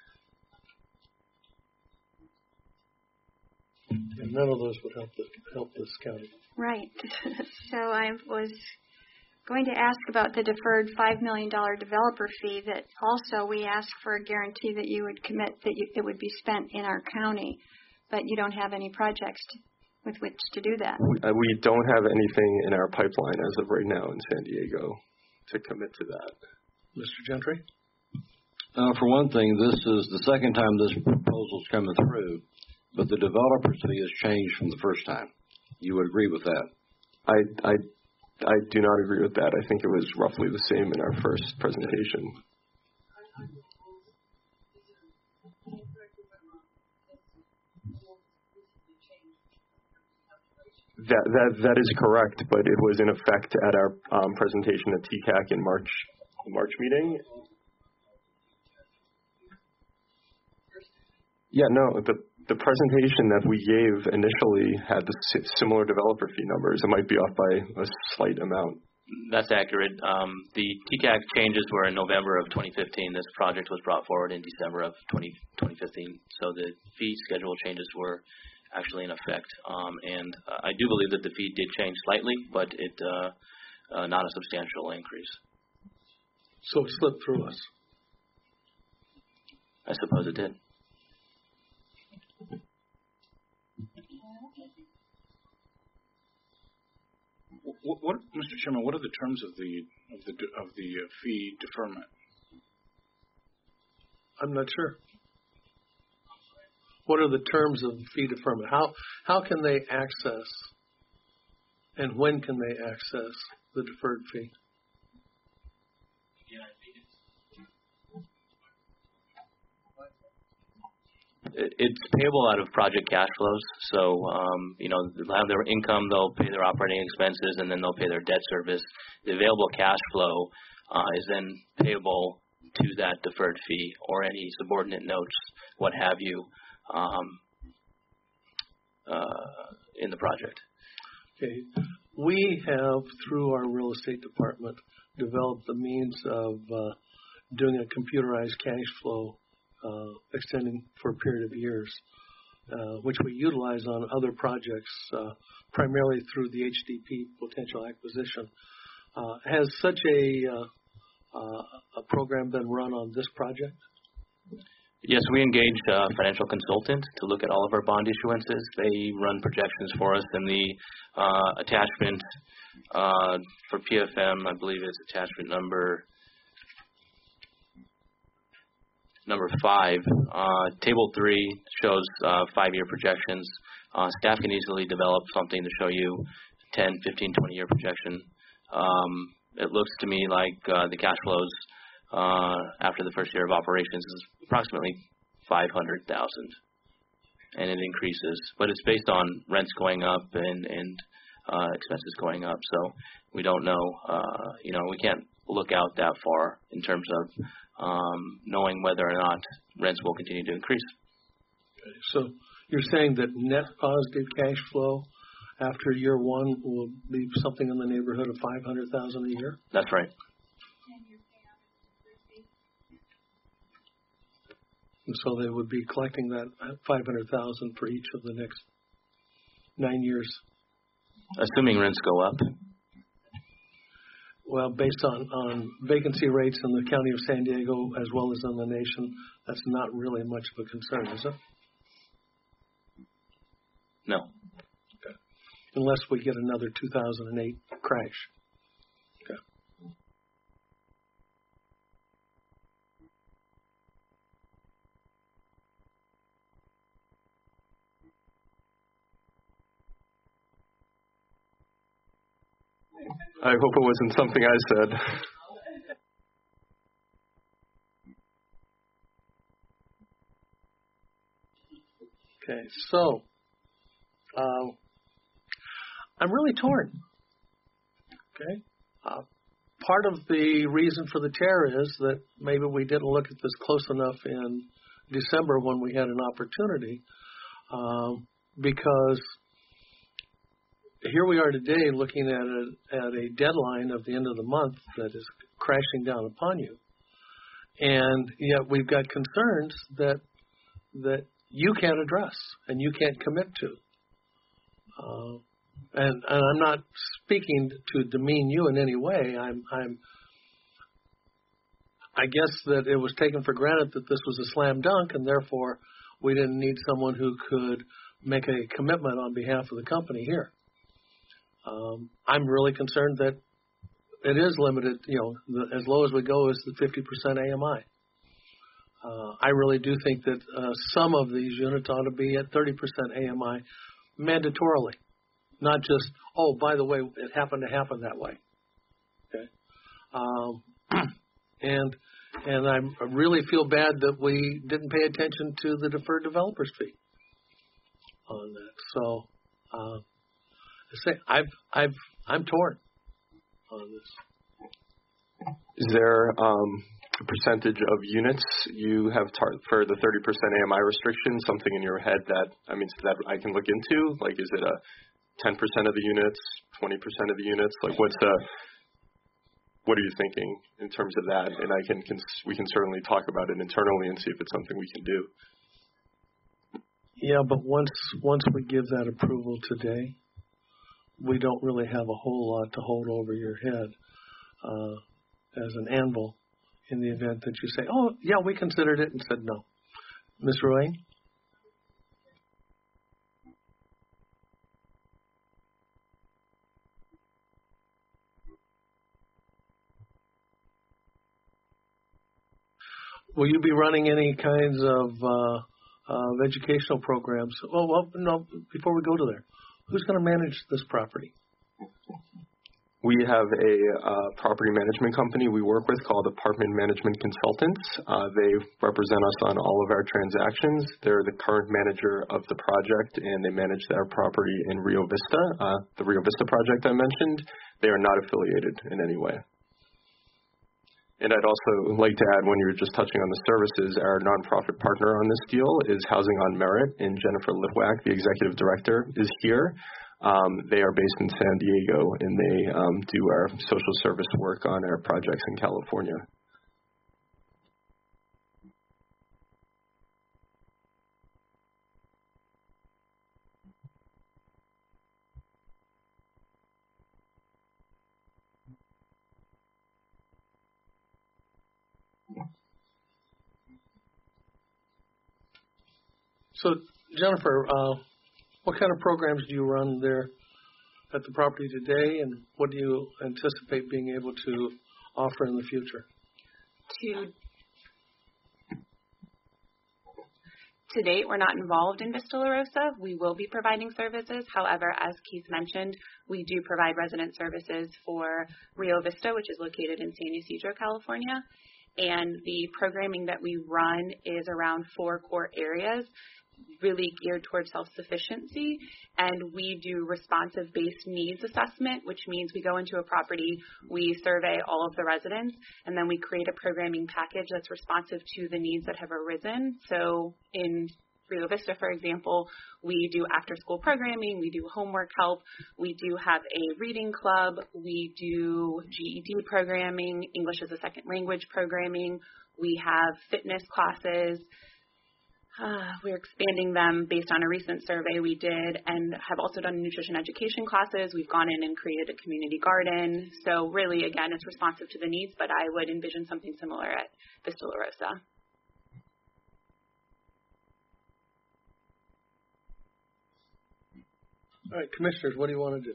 And none of those would help the, help this county. Right. So I was going to ask about the deferred five million dollars developer fee that also we asked for a guarantee that you would commit that you, it would be spent in our county, but you don't have any projects to, with which to do that. We, uh, we don't have anything in our pipeline as of right now in San Diego to commit to that. Mister Gentry? Uh, for one thing, this is the second time this proposal's coming through, but the developer's fee has changed from the first time. You would agree with that? I, I, I do not agree with that. I think it was roughly the same in our first presentation. That that that is correct, but it was in effect at our um, presentation at T C A C in March March meeting. Yeah, no, the the presentation that we gave initially had the similar developer fee numbers. It might be off by a slight amount. That's accurate. Um, the T C A C changes were in November of twenty fifteen. This project was brought forward in December of twenty fifteen. So the fee schedule changes were actually in effect. Um, and uh, I do believe that the fee did change slightly, but it uh, uh, not a substantial increase. So it slipped through us. I suppose it did. What, what, Mister Chairman, what are the terms of the of the of the uh, fee deferment? I'm not sure. What are the terms of fee deferment? How how can they access, and when can they access the deferred fee? It's payable out of project cash flows. So, um, you know, they'll have their income, they'll pay their operating expenses, and then they'll pay their debt service. The available cash flow uh, is then payable to that deferred fee or any subordinate notes, what have you, um, uh, in the project. Okay. We have, through our real estate department, developed the means of uh, doing a computerized cash flow Uh, extending for a period of years, uh, which we utilize on other projects, uh, primarily through the H D P potential acquisition. Uh, has such a, uh, uh, a program been run on this project? Yes, we engage a financial consultant to look at all of our bond issuances. They run projections for us, and the uh, attachment uh, for P F M, I believe it's attachment number number five, uh, table three shows uh, five-year projections. Uh, staff can easily develop something to show you ten, fifteen, twenty-year projection. Um, it looks to me like uh, the cash flows uh, after the first year of operations is approximately five hundred thousand dollars, and it increases. But it's based on rents going up and, and uh, expenses going up, so we don't know. Uh, you know, we can't look out that far in terms of um, knowing whether or not rents will continue to increase. Okay. So you're saying that net positive cash flow after year one will be something in the neighborhood of five hundred thousand dollars a year? That's right. And so they would be collecting that five hundred thousand dollars for each of the next nine years. Assuming rents go up. Well, based on, on vacancy rates in the county of San Diego as well as in the nation, that's not really much of a concern, is it? No. Okay. Unless we get another two thousand eight crash. Okay. I hope it wasn't something I said. Okay, so uh, I'm really torn. Okay, uh, part of the reason for the tear is that maybe we didn't look at this close enough in December when we had an opportunity, um, because here we are today looking at a, at a deadline of the end of the month that is crashing down upon you. And yet we've got concerns that that you can't address and you can't commit to. Uh, and, and I'm not speaking to demean you in any way. I'm, I'm, I guess that it was taken for granted that this was a slam dunk, and therefore we didn't need someone who could make a commitment on behalf of the company here. Um, I'm really concerned that it is limited, you know, the, as low as we go is the fifty percent A M I. Uh, I really do think that uh, some of these units ought to be at thirty percent A M I mandatorily, not just, oh, by the way, it happened to happen that way. Okay, um, and and I really feel bad that we didn't pay attention to the deferred developer's fee on that. So. Uh, I say I've I've I'm torn on this. Is there um, a percentage of units you have tar- for the thirty percent A M I restriction? Something in your head that I mean that I can look into? Like, is it a ten percent of the units, twenty percent of the units? Like, what's the what are you thinking in terms of that? And I can, can we can certainly talk about it internally and see if it's something we can do. Yeah, but once once we give that approval today, we don't really have a whole lot to hold over your head uh, as an anvil in the event that you say, oh, yeah, we considered it and said no. Miz Ruane? Will you be running any kinds of uh, uh, educational programs? Oh, well, no, before we go to there. Who's going to manage this property? We have a uh, property management company we work with called Apartment Management Consultants. Uh, they represent us on all of our transactions. They're the current manager of the project, and they manage their property in Rio Vista, uh, the Rio Vista project I mentioned. They are not affiliated in any way. And I'd also like to add, when you were just touching on the services, our nonprofit partner on this deal is Housing on Merit, and Jennifer Litwack, the executive director, is here. Um, they are based in San Diego, and they um, do our social service work on our projects in California. So, Jennifer, uh, what kind of programs do you run there at the property today, and what do you anticipate being able to offer in the future? To to date, we're not involved in Vista La Rosa. We will be providing services. However, as Keith mentioned, we do provide resident services for Rio Vista, which is located in San Ysidro, California. And the programming that we run is around four core areas, really geared towards self-sufficiency. And we do responsive-based needs assessment, which means we go into a property, we survey all of the residents, and then we create a programming package that's responsive to the needs that have arisen. So in Rio Vista, for example, we do after-school programming, we do homework help, we do have a reading club, we do G E D programming, English as a second language programming, we have fitness classes. Uh, we're expanding them based on a recent survey we did, and have also done nutrition education classes. We've gone in and created a community garden. So really, again, it's responsive to the needs, but I would envision something similar at Vista La Rosa. All right, commissioners, what do you want to do?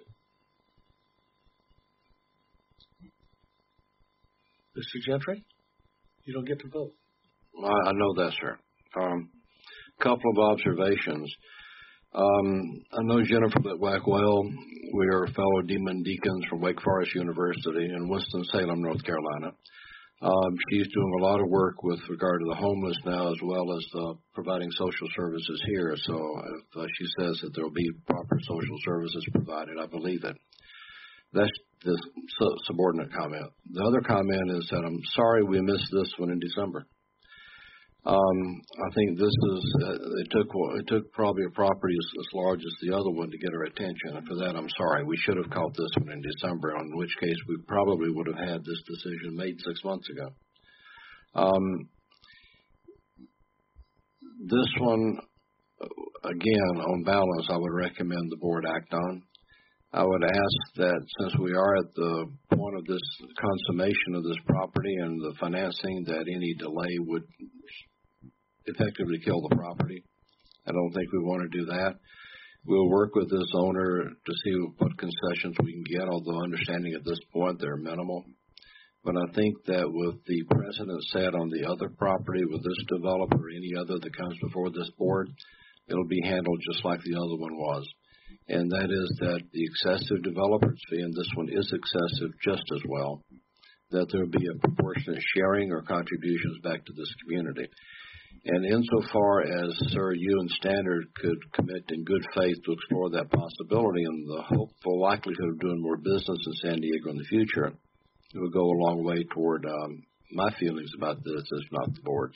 Mister Gentry, you don't get to vote. I, I know that, sir. Um, couple of observations. Um, I know Jennifer Litwack well. We are fellow Demon Deacons from Wake Forest University in Winston-Salem, North Carolina. Um, she's doing a lot of work with regard to the homeless now, as well as uh, providing social services here. So if uh, she says that there will be proper social services provided, I believe it. That's the su- subordinate comment. The other comment is that I'm sorry we missed this one in December. Um, I think this is, uh, it took it took probably a property as, as large as the other one to get our attention. And for that, I'm sorry. We should have caught this one in December, in which case we probably would have had this decision made six months ago. Um, this one, again, on balance, I would recommend the board act on. I would ask that since we are at the point of this consummation of this property and the financing, that any delay would effectively kill the property. I don't think we want to do that. We'll work with this owner to see what concessions we can get, although understanding at this point they're minimal. But I think that with the precedent set on the other property with this developer or any other that comes before this board, it'll be handled just like the other one was. And that is that the excessive developer's fee, and this one is excessive just as well, that there will be a proportionate sharing or contributions back to this community. And insofar as, sir, you and Standard could commit in good faith to explore that possibility and the hopeful likelihood of doing more business in San Diego in the future, it would go a long way toward um, my feelings about this, if not the board's.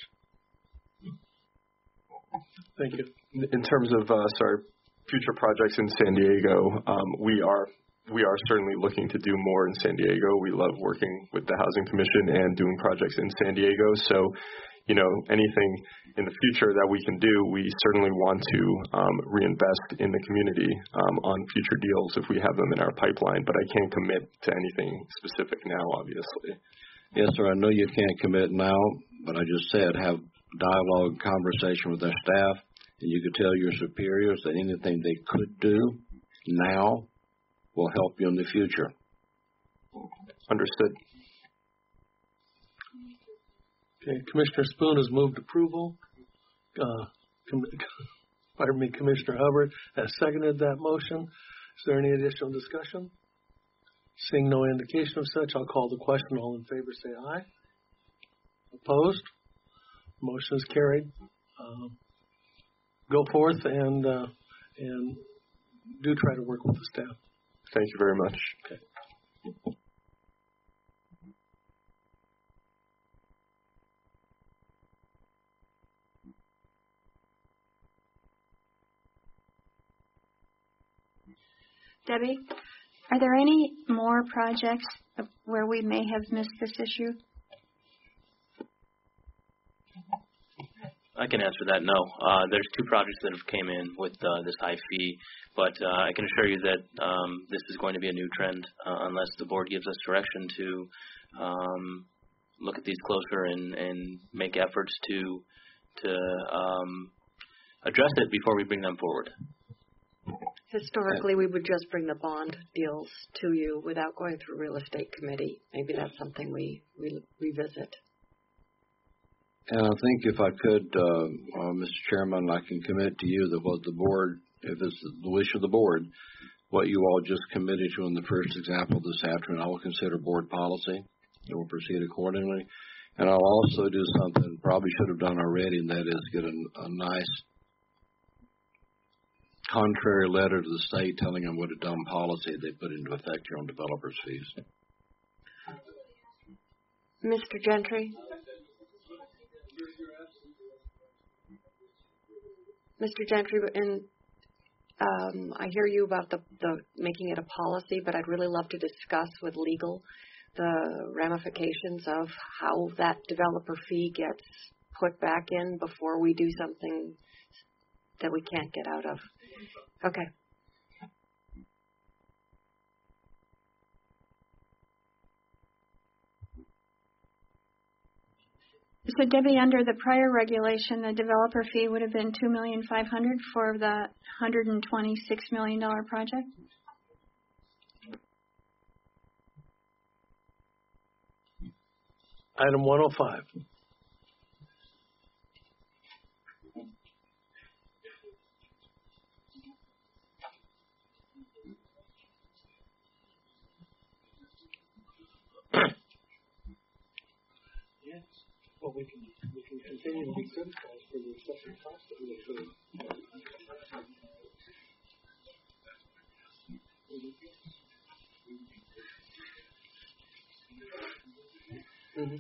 Thank you. In terms of, uh, sorry, future projects in San Diego, um, we are we are certainly looking to do more in San Diego. We love working with the Housing Commission and doing projects in San Diego. So, you know, anything in the future that we can do, we certainly want to um, reinvest in the community um, on future deals if we have them in our pipeline. But I can't commit to anything specific now, obviously. Yes, sir. I know you can't commit now, but I just said have dialogue, conversation with their staff, and you could tell your superiors that anything they could do now will help you in the future. Understood. Okay, Commissioner Spoon has moved approval. Uh, com- pardon me, Commissioner Hubbard has seconded that motion. Is there any additional discussion? Seeing no indication of such, I'll call the question. All in favor say aye. Opposed? Motion is carried. Uh, go forth and uh, and do try to work with the staff. Thank you very much. Okay. Debbie, are there any more projects where we may have missed this issue? I can answer that. No, uh, there's two projects that have came in with uh, this high fee, but uh, I can assure you that um, this is going to be a new trend uh, unless the board gives us direction to um, look at these closer and, and make efforts to to um, address it before we bring them forward. Historically, we would just bring the bond deals to you without going through real estate committee. Maybe that's something we, we revisit. And I think if I could, uh, uh, Mister Chairman, I can commit to you that what the board, if it's the wish of the board, what you all just committed to in the first example this afternoon, I will consider board policy and we'll proceed accordingly. And I'll also do something probably should have done already, and that is get a, a nice contrary letter to the state telling them what a dumb policy they put into effect here on developers' fees. Mister Gentry? Mister Gentry, and um, I hear you about the, the making it a policy, but I'd really love to discuss with legal the ramifications of how that developer fee gets put back in before we do something that we can't get out of. Okay. So Debbie, under the prior regulation, the developer fee would have been two million five hundred for the one hundred twenty-six million dollar project. Item one oh five. Yes. Well, we can we can continue to be criticized for the excessive cost that we include. Mm-hmm.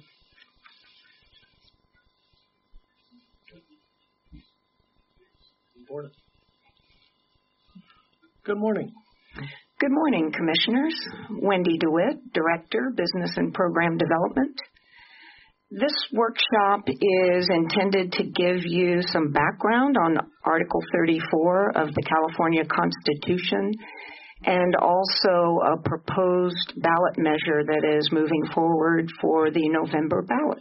Good morning. Good morning, Commissioners. Wendy DeWitt, Director, Business and Program Development. This workshop is intended to give you some background on Article thirty-four of the California Constitution and also a proposed ballot measure that is moving forward for the November ballot.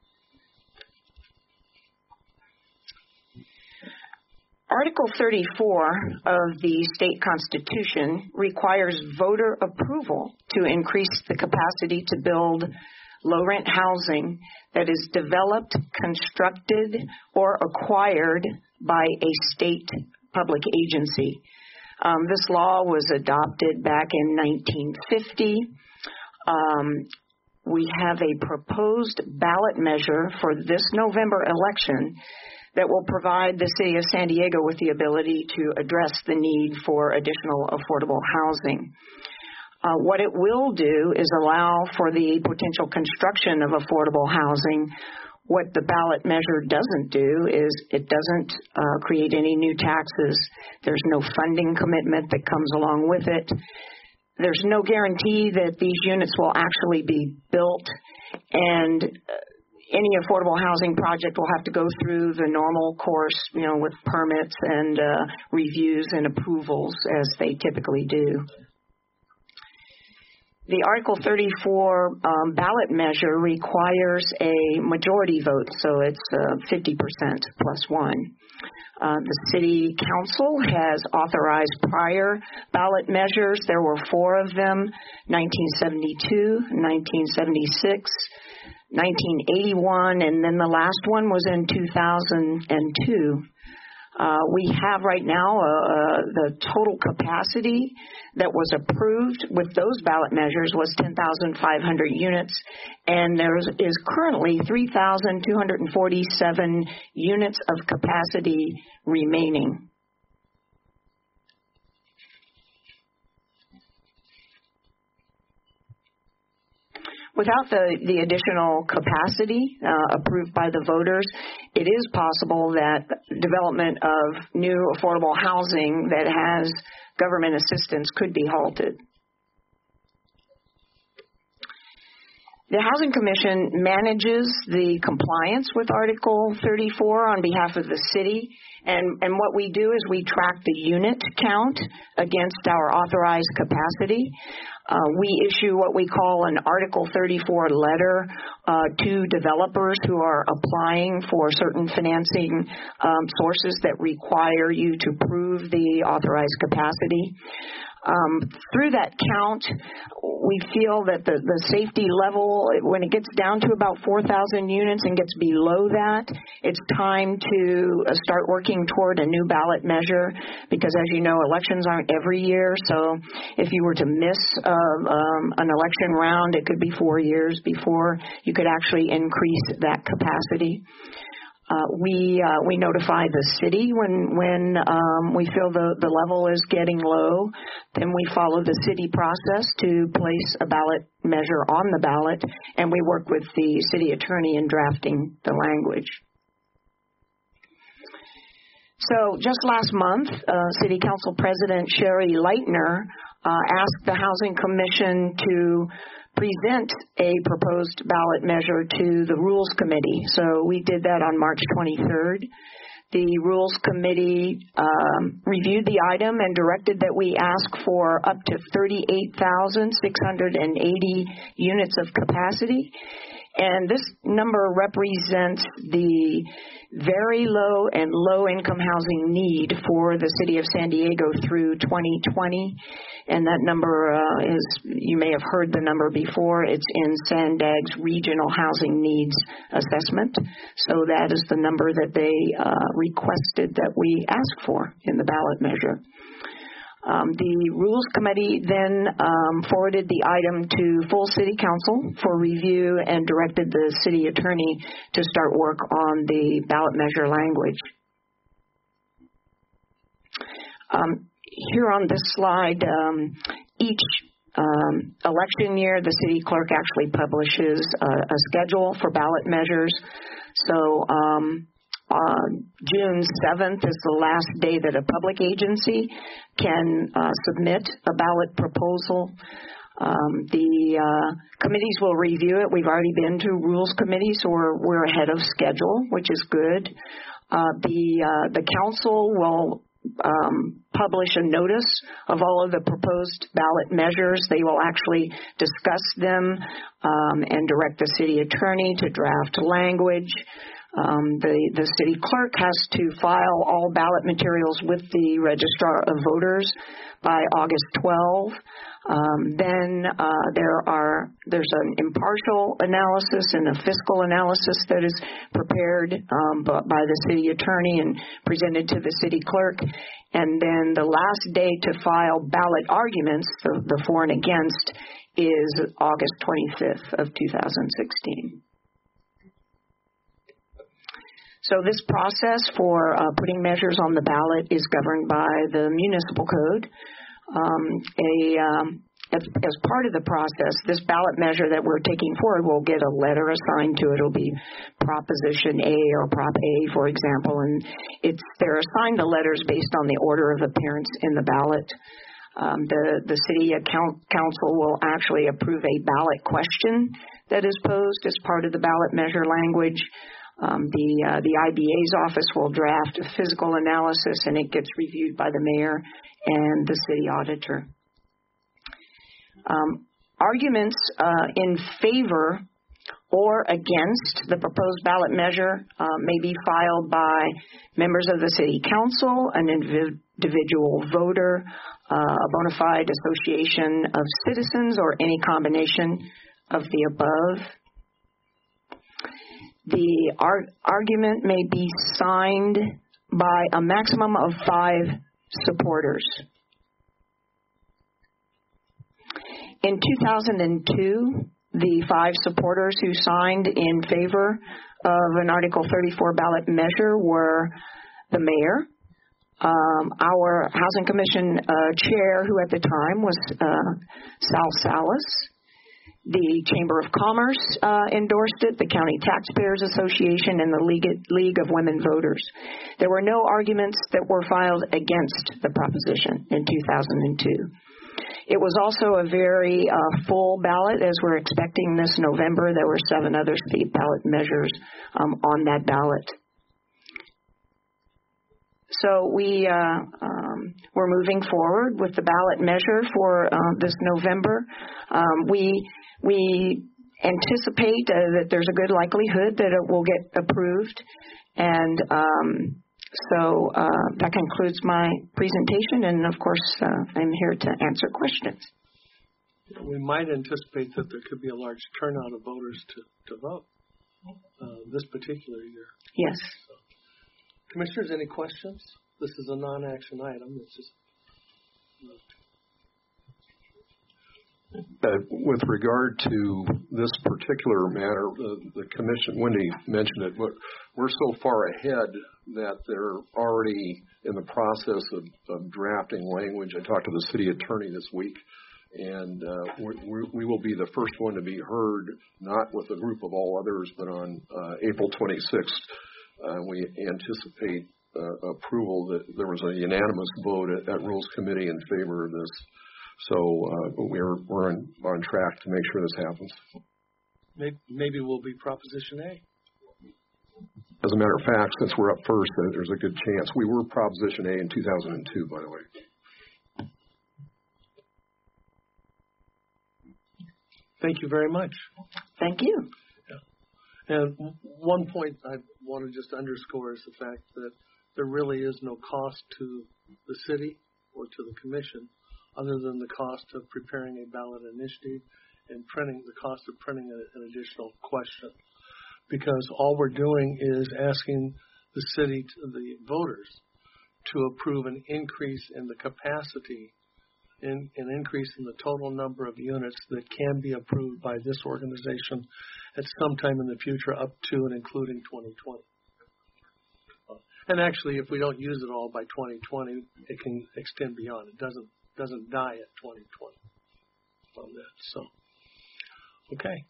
Article thirty-four of the state constitution requires voter approval to increase the capacity to build low-rent housing that is developed, constructed, or acquired by a state public agency. Um, this law was adopted back in nineteen fifty. Um, we have a proposed ballot measure for this November election that will provide the city of San Diego with the ability to address the need for additional affordable housing. Uh, what it will do is allow for the potential construction of affordable housing. What the ballot measure doesn't do is it doesn't uh, create any new taxes. There's no funding commitment that comes along with it. There's no guarantee that these units will actually be built, and uh, any affordable housing project will have to go through the normal course, you know, with permits and uh, reviews and approvals as they typically do. The Article thirty-four um, ballot measure requires a majority vote, so it's uh, fifty percent plus one. Uh, the City Council has authorized prior ballot measures. There were four of them, nineteen seventy-two, nineteen seventy-six, nineteen eighty-one, and then the last one was in two thousand two. Uh, we have right now uh, uh, the total capacity that was approved with those ballot measures was ten thousand five hundred units, and there is, is currently three thousand two hundred forty-seven units of capacity remaining. Without the, the additional capacity uh, approved by the voters, it is possible that development of new affordable housing that has government assistance could be halted. The Housing Commission manages the compliance with Article thirty-four on behalf of the city, and, and what we do is we track the unit count against our authorized capacity. Uh, we issue what we call an Article thirty-four letter uh, to developers who are applying for certain financing um, sources that require you to prove the authorized capacity. Um, through that count, we feel that the, the safety level, when it gets down to about four thousand units and gets below that, it's time to start working toward a new ballot measure because, as you know, elections aren't every year. So if you were to miss uh, um, an election round, it could be four years before you could actually increase that capacity. Uh, we uh, we notify the city when when um, we feel the, the level is getting low. Then we follow the city process to place a ballot measure on the ballot, and we work with the city attorney in drafting the language. So just last month, uh, City Council President Sherry Leitner uh, asked the Housing Commission to present a proposed ballot measure to the Rules Committee. So we did that on March twenty-third. The Rules Committee um, reviewed the item and directed that we ask for up to thirty-eight thousand six hundred eighty units of capacity. And this number represents the very low and low-income housing need for the city of San Diego through twenty twenty. And that number uh, is, you may have heard the number before, it's in SANDAG's Regional Housing Needs Assessment. So that is the number that they uh, requested that we ask for in the ballot measure. Um, the Rules Committee then um, forwarded the item to full City Council for review and directed the City Attorney to start work on the ballot measure language. Um, here on this slide, um, each um, election year, the City Clerk actually publishes a, a schedule for ballot measures. So um, Uh, June seventh is the last day that a public agency can uh, submit a ballot proposal. Um, the uh, committees will review it. We've already been to Rules Committee, so we're, we're ahead of schedule, which is good. Uh, the uh, the council will um, publish a notice of all of the proposed ballot measures. They will actually discuss them um, and direct the city attorney to draft language. Um, the, the city clerk has to file all ballot materials with the registrar of voters by August twelfth. Um, then uh, there are there's an impartial analysis and a fiscal analysis that is prepared um, by the city attorney and presented to the city clerk. And then the last day to file ballot arguments, the, the for and against, is August twenty-fifth of two thousand sixteen. So this process for uh, putting measures on the ballot is governed by the municipal code. Um, a, um, as, as part of the process, this ballot measure that we're taking forward will get a letter assigned to it. It'll be Proposition A or Prop A, for example, and it's they're assigned the letters based on the order of appearance in the ballot. Um, the, the city account council will actually approve a ballot question that is posed as part of the ballot measure language. Um, the uh, the I B A's office will draft a physical analysis, and it gets reviewed by the mayor and the city auditor. Um, arguments uh, in favor or against the proposed ballot measure uh, may be filed by members of the city council, an individual voter, uh, a bona fide association of citizens, or any combination of the above. The ar- argument may be signed by a maximum of five supporters. In two thousand two, the five supporters who signed in favor of an Article thirty-four ballot measure were the mayor, um, our Housing Commission uh, chair, who at the time was uh, Sal Salas. The Chamber of Commerce uh, endorsed it, the County Taxpayers Association, and the League, League of Women Voters. There were no arguments that were filed against the proposition in two thousand two. It was also a very uh, full ballot, as we're expecting this November. There were seven other state ballot measures um, on that ballot. So we uh, um, um, we're moving forward with the ballot measure for uh, this November. Um, we we anticipate uh, that there's a good likelihood that it will get approved, and um, so uh, that concludes my presentation. And of course, uh, I'm here to answer questions. We might anticipate that there could be a large turnout of voters to, to vote uh, this particular year. Yes. So, Commissioners, any questions? This is a non-action item. It's just. Uh, with regard to this particular matter, the, the commission, Wendy mentioned it, but we're so far ahead that they're already in the process of, of drafting language. I talked to the city attorney this week, and uh, we, we will be the first one to be heard, not with a group of all others, but on uh, April twenty-sixth. Uh, we anticipate uh, approval. That there was a unanimous vote at, at Rules Committee in favor of this. So uh, we're we're on, on track to make sure this happens. Maybe, maybe we'll be Proposition A. As a matter of fact, since we're up first, there's a good chance. We were Proposition A in two thousand two, by the way. Thank you very much. Thank you. Yeah. And one point I want to just underscore is the fact that there really is no cost to the city or to the commission other than the cost of preparing a ballot initiative and printing the cost of printing a, an additional question. Because all we're doing is asking the city, to the voters, to approve an increase in the capacity, in, an increase in the total number of units that can be approved by this organization at some time in the future, up to and including twenty twenty. And actually, if we don't use it all by twenty twenty, it can extend beyond. It doesn't doesn't die at twenty twenty on that. So, okay.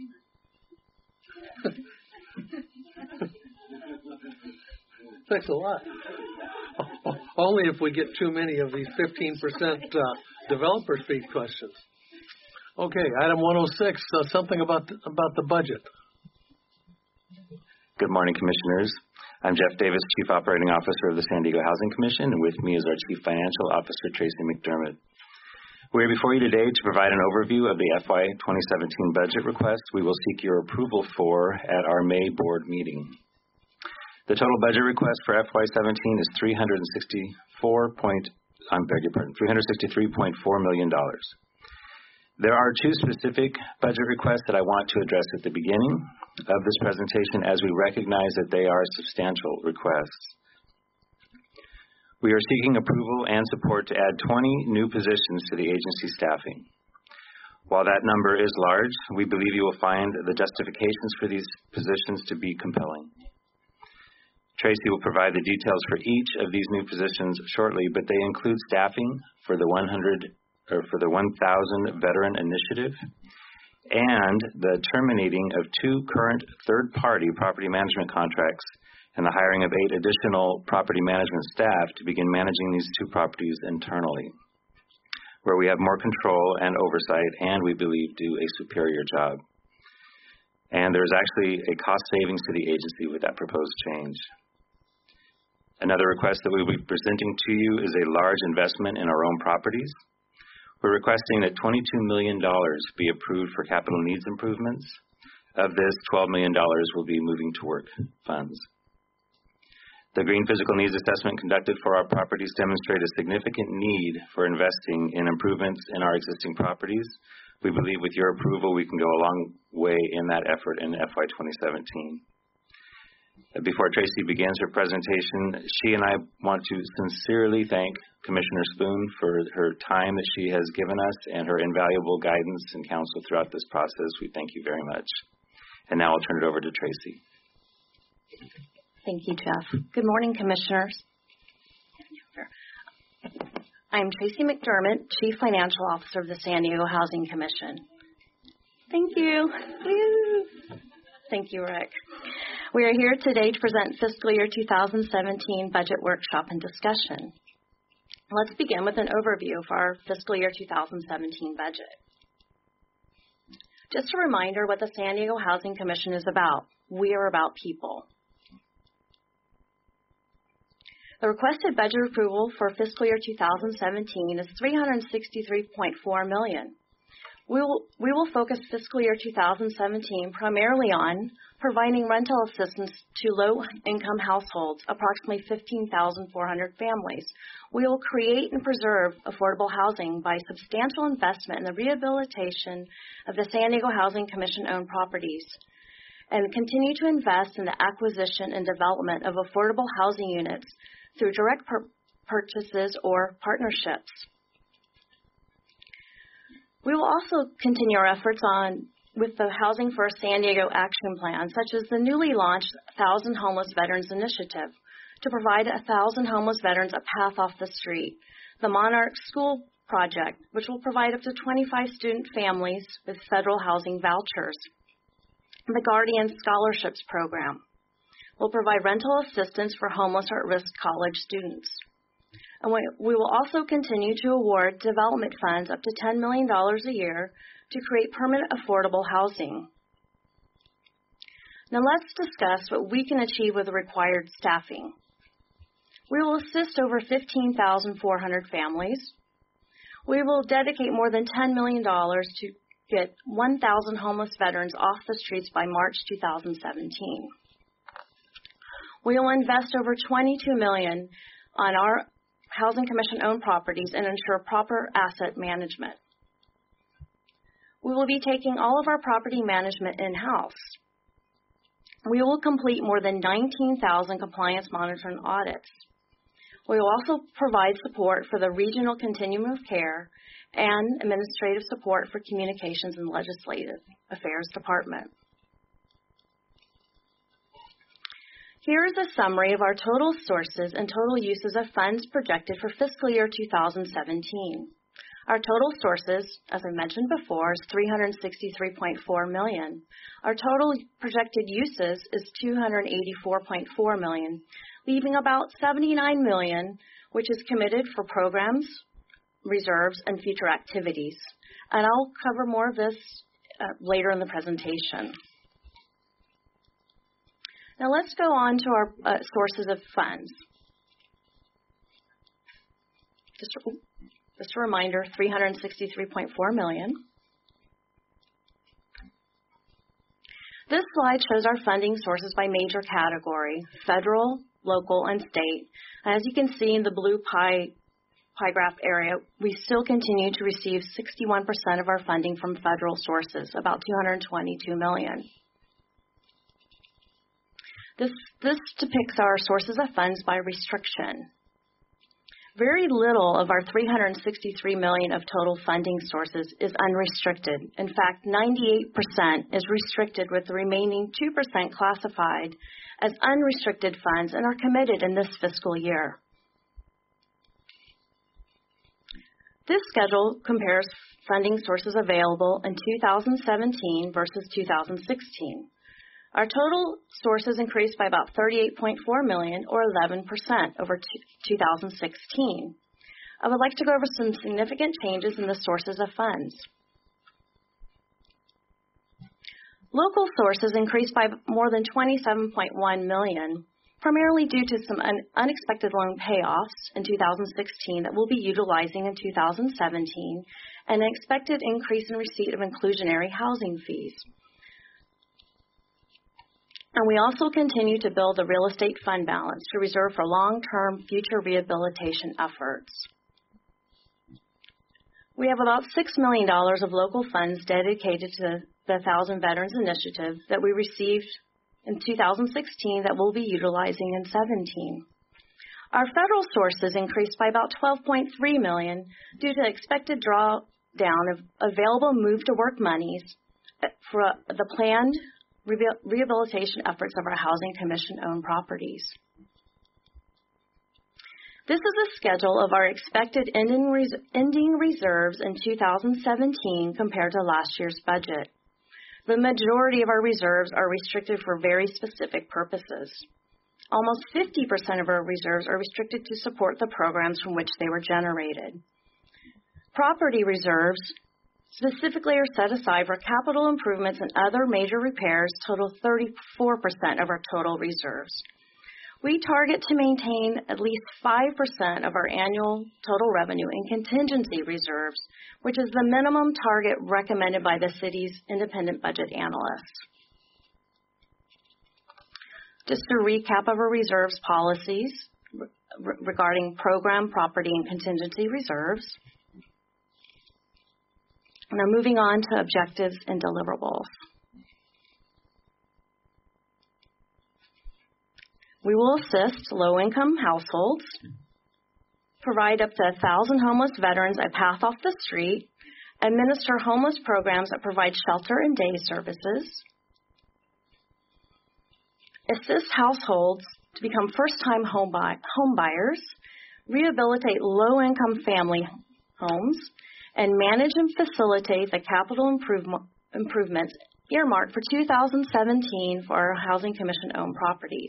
Thanks a lot. Only if we get too many of these fifteen percent uh, developer fee questions. Okay, item one oh six, uh, something about the, about the budget. Good morning, Commissioners. I'm Jeff Davis, Chief Operating Officer of the San Diego Housing Commission, and with me is our Chief Financial Officer, Tracy McDermott. We are before you today to provide an overview of the F Y twenty seventeen budget request we will seek your approval for at our May board meeting. The total budget request for F Y seventeen is three hundred sixty-four point, I beg your pardon, three hundred sixty-three point four million dollars. There are two specific budget requests that I want to address at the beginning of this presentation, as we recognize that they are substantial requests. We are seeking approval and support to add twenty new positions to the agency staffing. While that number is large, we believe you will find the justifications for these positions to be compelling. Tracy will provide the details for each of these new positions shortly, but they include staffing for the one hundred or for the one thousand veteran initiative and the terminating of two current third-party property management contracts and the hiring of eight additional property management staff to begin managing these two properties internally, where we have more control and oversight and we believe do a superior job. And there's actually a cost savings to the agency with that proposed change. Another request that we will be presenting to you is a large investment in our own properties. We're requesting that twenty-two million dollars be approved for capital needs improvements. Of this, twelve million dollars will be moving to work funds. The Green Physical Needs Assessment conducted for our properties demonstrate a significant need for investing in improvements in our existing properties. We believe with your approval, we can go a long way in that effort in F Y twenty seventeen. Before Tracy begins her presentation, she and I want to sincerely thank Commissioner Spoon for her time that she has given us and her invaluable guidance and counsel throughout this process. We thank you very much. And now I'll turn it over to Tracy. Thank you, Jeff. Good morning, Commissioners. I'm Tracy McDermott, Chief Financial Officer of the San Diego Housing Commission. Thank you. Thank you, Rick. We are here today to present fiscal year two thousand seventeen budget workshop and discussion. Let's begin with an overview of our fiscal year two thousand seventeen budget. Just a reminder what the San Diego Housing Commission is about. We are about people. The requested budget approval for fiscal year two thousand seventeen is three hundred sixty-three point four million dollars. We will, we will focus fiscal year two thousand seventeen primarily on providing rental assistance to low-income households, approximately fifteen thousand four hundred families. We will create and preserve affordable housing by substantial investment in the rehabilitation of the San Diego Housing Commission-owned properties, and continue to invest in the acquisition and development of affordable housing units through direct pur- purchases or partnerships. We will also continue our efforts on with the Housing First San Diego Action Plan, such as the newly launched Thousand Homeless Veterans Initiative, to provide a thousand homeless veterans a path off the street. The Monarch School Project, which will provide up to twenty-five student families with federal housing vouchers. The Guardian Scholarships Program will provide rental assistance for homeless or at-risk college students. And we will also continue to award development funds up to ten million dollars a year to create permanent affordable housing. Now let's discuss what we can achieve with the required staffing. We will assist over fifteen thousand four hundred families. We will dedicate more than ten million dollars to get one thousand homeless veterans off the streets by March two thousand seventeen. We will invest over twenty-two million dollars on our Housing Commission-owned properties and ensure proper asset management. We will be taking all of our property management in-house. We will complete more than nineteen thousand compliance monitoring audits. We will also provide support for the Regional Continuum of Care and administrative support for Communications and Legislative Affairs Department. Here is a summary of our total sources and total uses of funds projected for fiscal year two thousand seventeen. Our total sources, as I mentioned before, is three hundred sixty-three point four million dollars. Our total projected uses is two hundred eighty-four point four million dollars, leaving about seventy-nine million dollars, which is committed for programs, reserves, and future activities. And I'll cover more of this uh, later in the presentation. Now let's go on to our uh, sources of funds. Just, just a reminder, three hundred sixty-three point four million dollars. This slide shows our funding sources by major category, federal, local, and state. As you can see in the blue pie, pie graph area, we still continue to receive sixty-one percent of our funding from federal sources, about two hundred twenty-two million dollars. This, this depicts our sources of funds by restriction. Very little of our three hundred sixty-three million dollars of total funding sources is unrestricted. In fact, ninety-eight percent is restricted, with the remaining two percent classified as unrestricted funds and are committed in this fiscal year. This schedule compares funding sources available in two thousand seventeen versus two thousand sixteen. Our total sources increased by about thirty-eight point four million dollars, or eleven percent, over two thousand sixteen. I would like to go over some significant changes in the sources of funds. Local sources increased by more than twenty-seven point one million dollars, primarily due to some un- unexpected loan payoffs in two thousand sixteen that we'll be utilizing in two thousand seventeen, and an expected increase in receipt of inclusionary housing fees. And we also continue to build a real estate fund balance to reserve for long-term future rehabilitation efforts. We have about six million dollars of local funds dedicated to the Thousand Veterans Initiative that we received in two thousand sixteen that we'll be utilizing in seventeen. Our federal sources increased by about twelve point three million dollars due to expected drawdown of available move-to-work monies for the planned rehabilitation efforts of our Housing Commission-owned properties. This is a schedule of our expected ending, res- ending reserves in two thousand seventeen compared to last year's budget. The majority of our reserves are restricted for very specific purposes. Almost fifty percent of our reserves are restricted to support the programs from which they were generated. Property reserves specifically are set aside for capital improvements and other major repairs, total thirty-four percent of our total reserves. We target to maintain at least five percent of our annual total revenue in contingency reserves, which is the minimum target recommended by the city's independent budget analysts. Just a recap of our reserves policies re- regarding program, property, and contingency reserves. Now moving on to objectives and deliverables. We will assist low-income households, provide up to one thousand homeless veterans a path off the street, administer homeless programs that provide shelter and day services, assist households to become first-time home, buy, home buyers, rehabilitate low-income family homes, and manage and facilitate the capital improvement, improvements earmarked for two thousand seventeen for our Housing Commission-owned properties.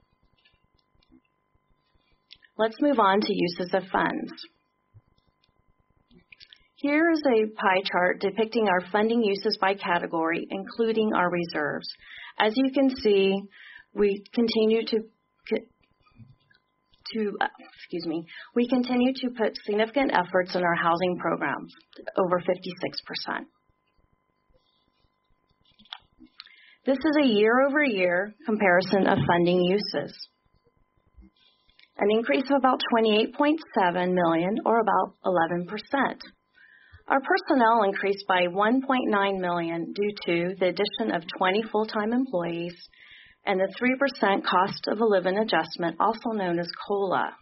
Let's move on to uses of funds. Here is a pie chart depicting our funding uses by category, including our reserves. As you can see, we continue to to uh, excuse me, we continue to put significant efforts in our housing programs, over fifty-six percent. This is a year-over-year comparison of funding uses. An increase of about twenty-eight point seven million dollars, or about eleven percent. Our personnel increased by one point nine million dollars due to the addition of twenty full-time employees and the three percent cost of a living adjustment, also known as COLA.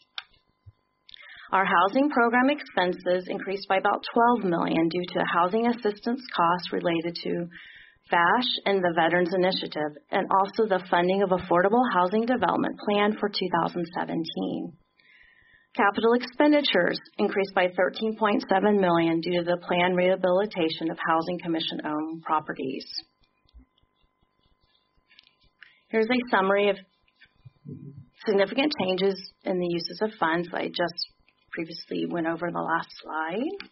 Our housing program expenses increased by about twelve million dollars due to housing assistance costs related to V A S H and the Veterans Initiative, and also the funding of Affordable Housing Development Plan for two thousand seventeen. Capital expenditures increased by thirteen point seven million dollars due to the planned rehabilitation of Housing Commission-owned properties. Here's a summary of significant changes in the uses of funds I just previously went over in the last slide.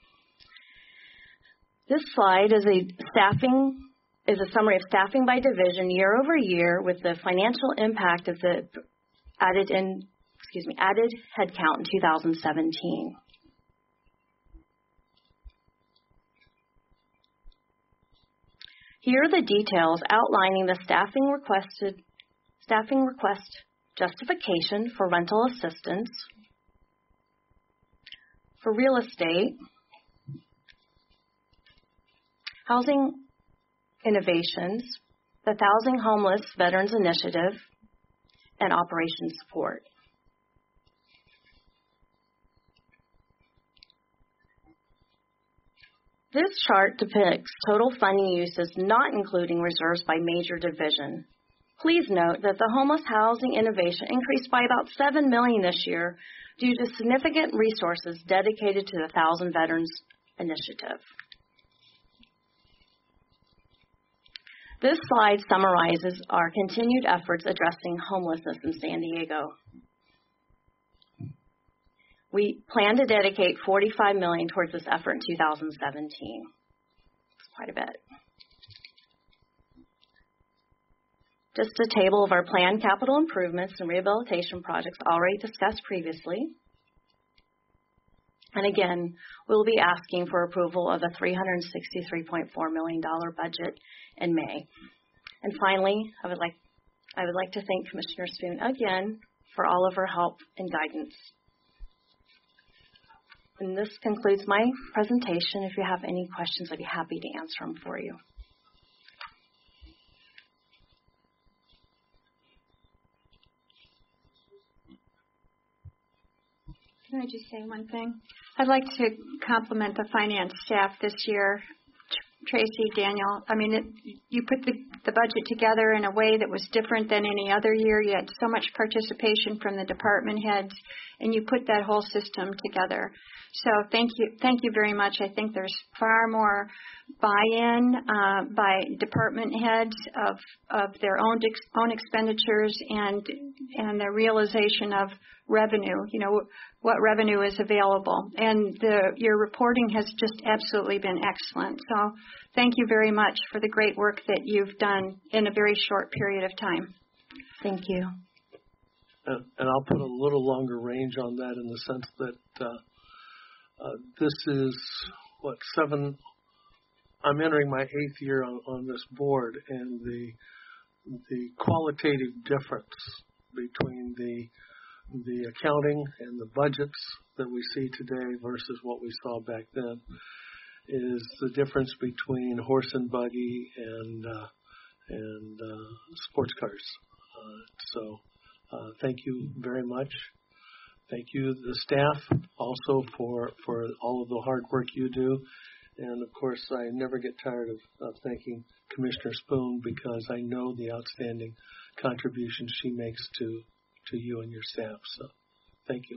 This slide is a staffing is a summary of staffing by division year over year with the financial impact of the added in excuse me added headcount in two thousand seventeen. Here are the details outlining the staffing requested staffing request justification for rental assistance, for real estate, housing innovations, the Housing Homeless Veterans Initiative, and operations support. This chart depicts total funding uses not including reserves by major division. Please note that the homeless housing innovation increased by about seven million dollars this year due to significant resources dedicated to the Thousand Veterans Initiative. This slide summarizes our continued efforts addressing homelessness in San Diego. We plan to dedicate forty-five million dollars towards this effort in two thousand seventeen. It's quite a bit. Just a table of our planned capital improvements and rehabilitation projects already discussed previously. And again, we'll be asking for approval of a three hundred sixty-three point four million dollars budget in May. And finally, I would like I would like to thank Commissioner Spoon again for all of her help and guidance. And this concludes my presentation. If you have any questions, I'd be happy to answer them for you. Can I just say one thing? I'd like to compliment the finance staff this year. Tracy, Daniel, I mean, it, you put the, the budget together in a way that was different than any other year. You had so much participation from the department heads, and you put that whole system together. So thank you, thank you very much. I think there's far more buy-in uh, by department heads of of their own ex, own expenditures and and the realization of revenue. You know what revenue is available, and the your reporting has just absolutely been excellent. So thank you very much for the great work that you've done in a very short period of time. Thank you. and, and I'll put a little longer range on that in the sense that uh, uh, this is, what, seven, I'm entering my eighth year on, on this board, and the the qualitative difference between the the accounting and the budgets that we see today versus what we saw back then is the difference between horse and buggy and uh, and uh, sports cars. Uh, so uh, thank you very much. Thank you, the staff, also for for all of the hard work you do. And of course, I never get tired of, of thanking Commissioner Spoon, because I know the outstanding contributions she makes to, to you and your staff. So thank you.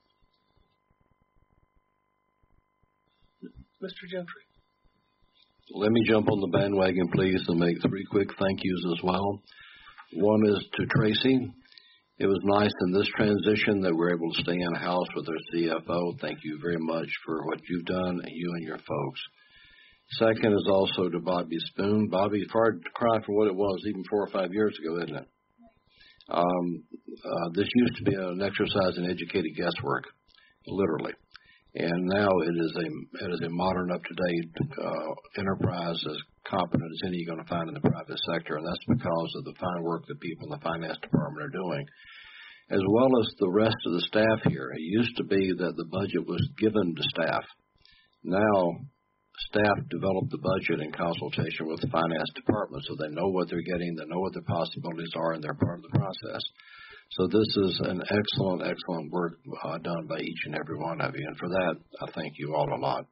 Mister Gentry. Let me jump on the bandwagon, please, and make three quick thank yous as well. One is to Tracy. It was nice in this transition that we're able to stay in-house with our C F O. Thank you very much for what you've done, you and your folks. Second is also to Bobby Spoon. Bobby, it's hard to cry for what it was even four or five years ago, isn't it? Um, uh, this used to be an exercise in educated guesswork, literally. And now it is a it is a modern, up-to-date uh, enterprise as competent as any you're going to find in the private sector, and that's because of the fine work that people in the finance department are doing, as well as the rest of the staff here. It used to be that the budget was given to staff. Now, staff develop the budget in consultation with the finance department, so they know what they're getting, they know what their possibilities are, and they're part of the process. So this is an excellent, excellent work uh, done by each and every one of you. And for that, I thank you all a lot.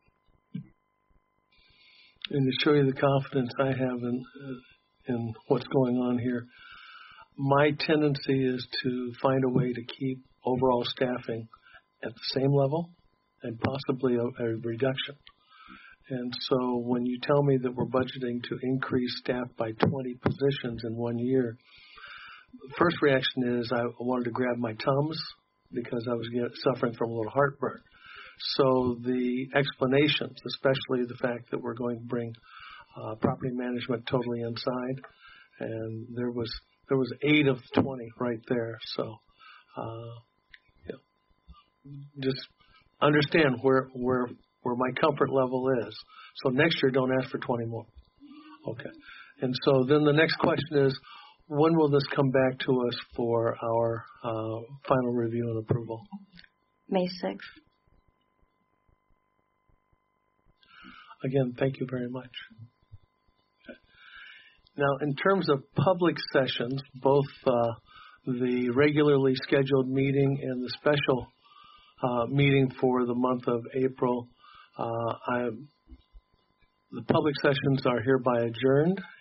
And to show you the confidence I have in, uh, in what's going on here, my tendency is to find a way to keep overall staffing at the same level and possibly a, a reduction. And so when you tell me that we're budgeting to increase staff by twenty positions in one year, the first reaction is I wanted to grab my Tums because I was get, suffering from a little heartburn. So the explanations, especially the fact that we're going to bring uh, property management totally inside, and there was there was eight of twenty right there. So uh, yeah, just understand where where where my comfort level is. So next year, don't ask for twenty more. Okay. And so then the next question is, when will this come back to us for our uh, final review and approval? May sixth. Again, thank you very much. Okay. Now, in terms of public sessions, both uh, the regularly scheduled meeting and the special uh, meeting for the month of April, uh, I, the public sessions are hereby adjourned,